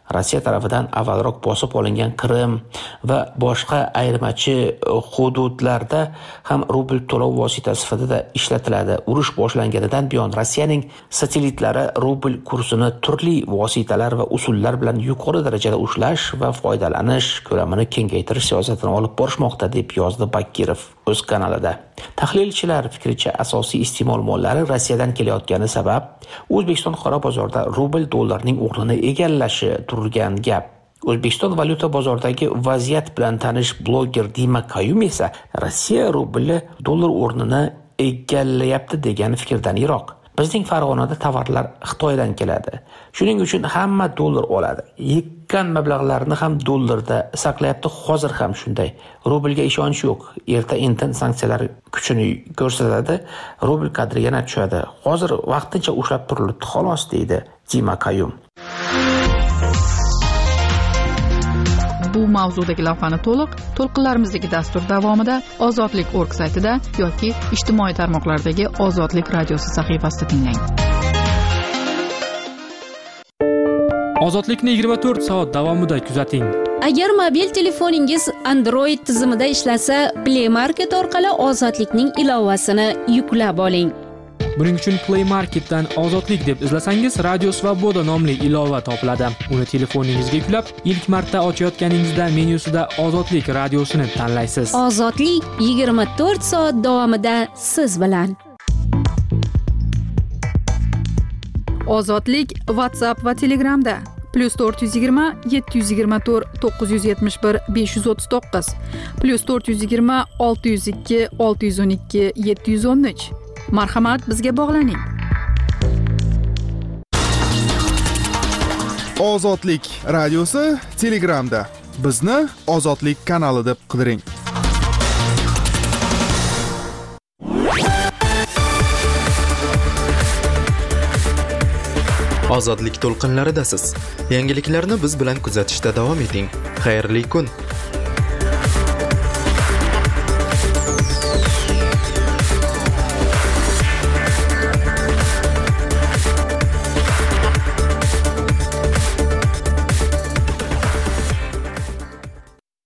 Rossiya tarafidan avvalroq bosib olingan Qrim va boshqa ayirmachi hududlarda ham rubl to'lov vositasi sifatida ishlatiladi. Urush boshlanganidan buyon Rossiyaning satelitlari rubl kursini turli vositalar va usullar bilan yuqori darajada ushlash va foydalanish ko'lamini kengaytirish siyosatini olib borishmoqda, deb yozdi Bakirov o'z kanalida. Tahlilchilar fikricha asosiy iste'mol mollari Rossiyadan kelayotgani sabab O'zbekiston qora bozorda rubl dollarning o'rnini egallashi turgan gap. O'zbekiston valyuta bozoridagi vaziyat bilan tanish bloger Dima Kayum esa Rossiya rubli dollar o'rnini egallayapti degan fikrdan yiroq. Bizning Farg'onada tovarlar Xitoydan keladi. Shuning uchun hamma dollar oladi. Yekkan mablag'larni ham dollarda saqlayapti. Hozir ham shunday. Rublga ishonch yo'q. Erta indin sanksiyalar kuchini ko'rsatadi, rubl qadri yana tushadi. Hozir vaqtincha ushlab turilibdi xolos, deydi Dima Kayum. Bu mavzudagi lavhani to'liq to'lqinlarimizdagi dastur davomida ozodlik точка org saytida yoki ijtimoiy tarmoqlardagi Ozodlik radiosi sahifasida tinglang. Ozodlikni yigirma to'rt soat davomida kuzating. Agar mobil telefoningiz Android tizimida ishlasa, Play Market orqali Ozodlikning ilovasini yuklab oling. Buning uchun Play Marketdan Ozodlik deb izlasangiz, Radio Svoboda nomli ilova topiladi. Uni telefoningizga yuklab, ilk marta ochayotganingizda menyusida Ozodlik radiosini tanlaysiz. Ozodlik yigirma to'rt soat davomida siz bilan. Ozodlik WhatsApp va Telegramda plus to'rt yuz yigirma yetti yuz yigirma to'rt to'qqiz yuz yetmish bir besh yuz o'ttiz to'qqiz plus to'rt yuz yigirma olti yuz ikki olti yuz o'n ikki yetti yuz o'n uch. Marhamat, bizga bog'laning. Ozodlik radiosi Telegramda. Bizni Ozodlik kanali deb qidiring. Ozodlik to'lqinlaridasiz. Yangiliklarni biz bilan kuzatishda davom eting. Xayrli kun.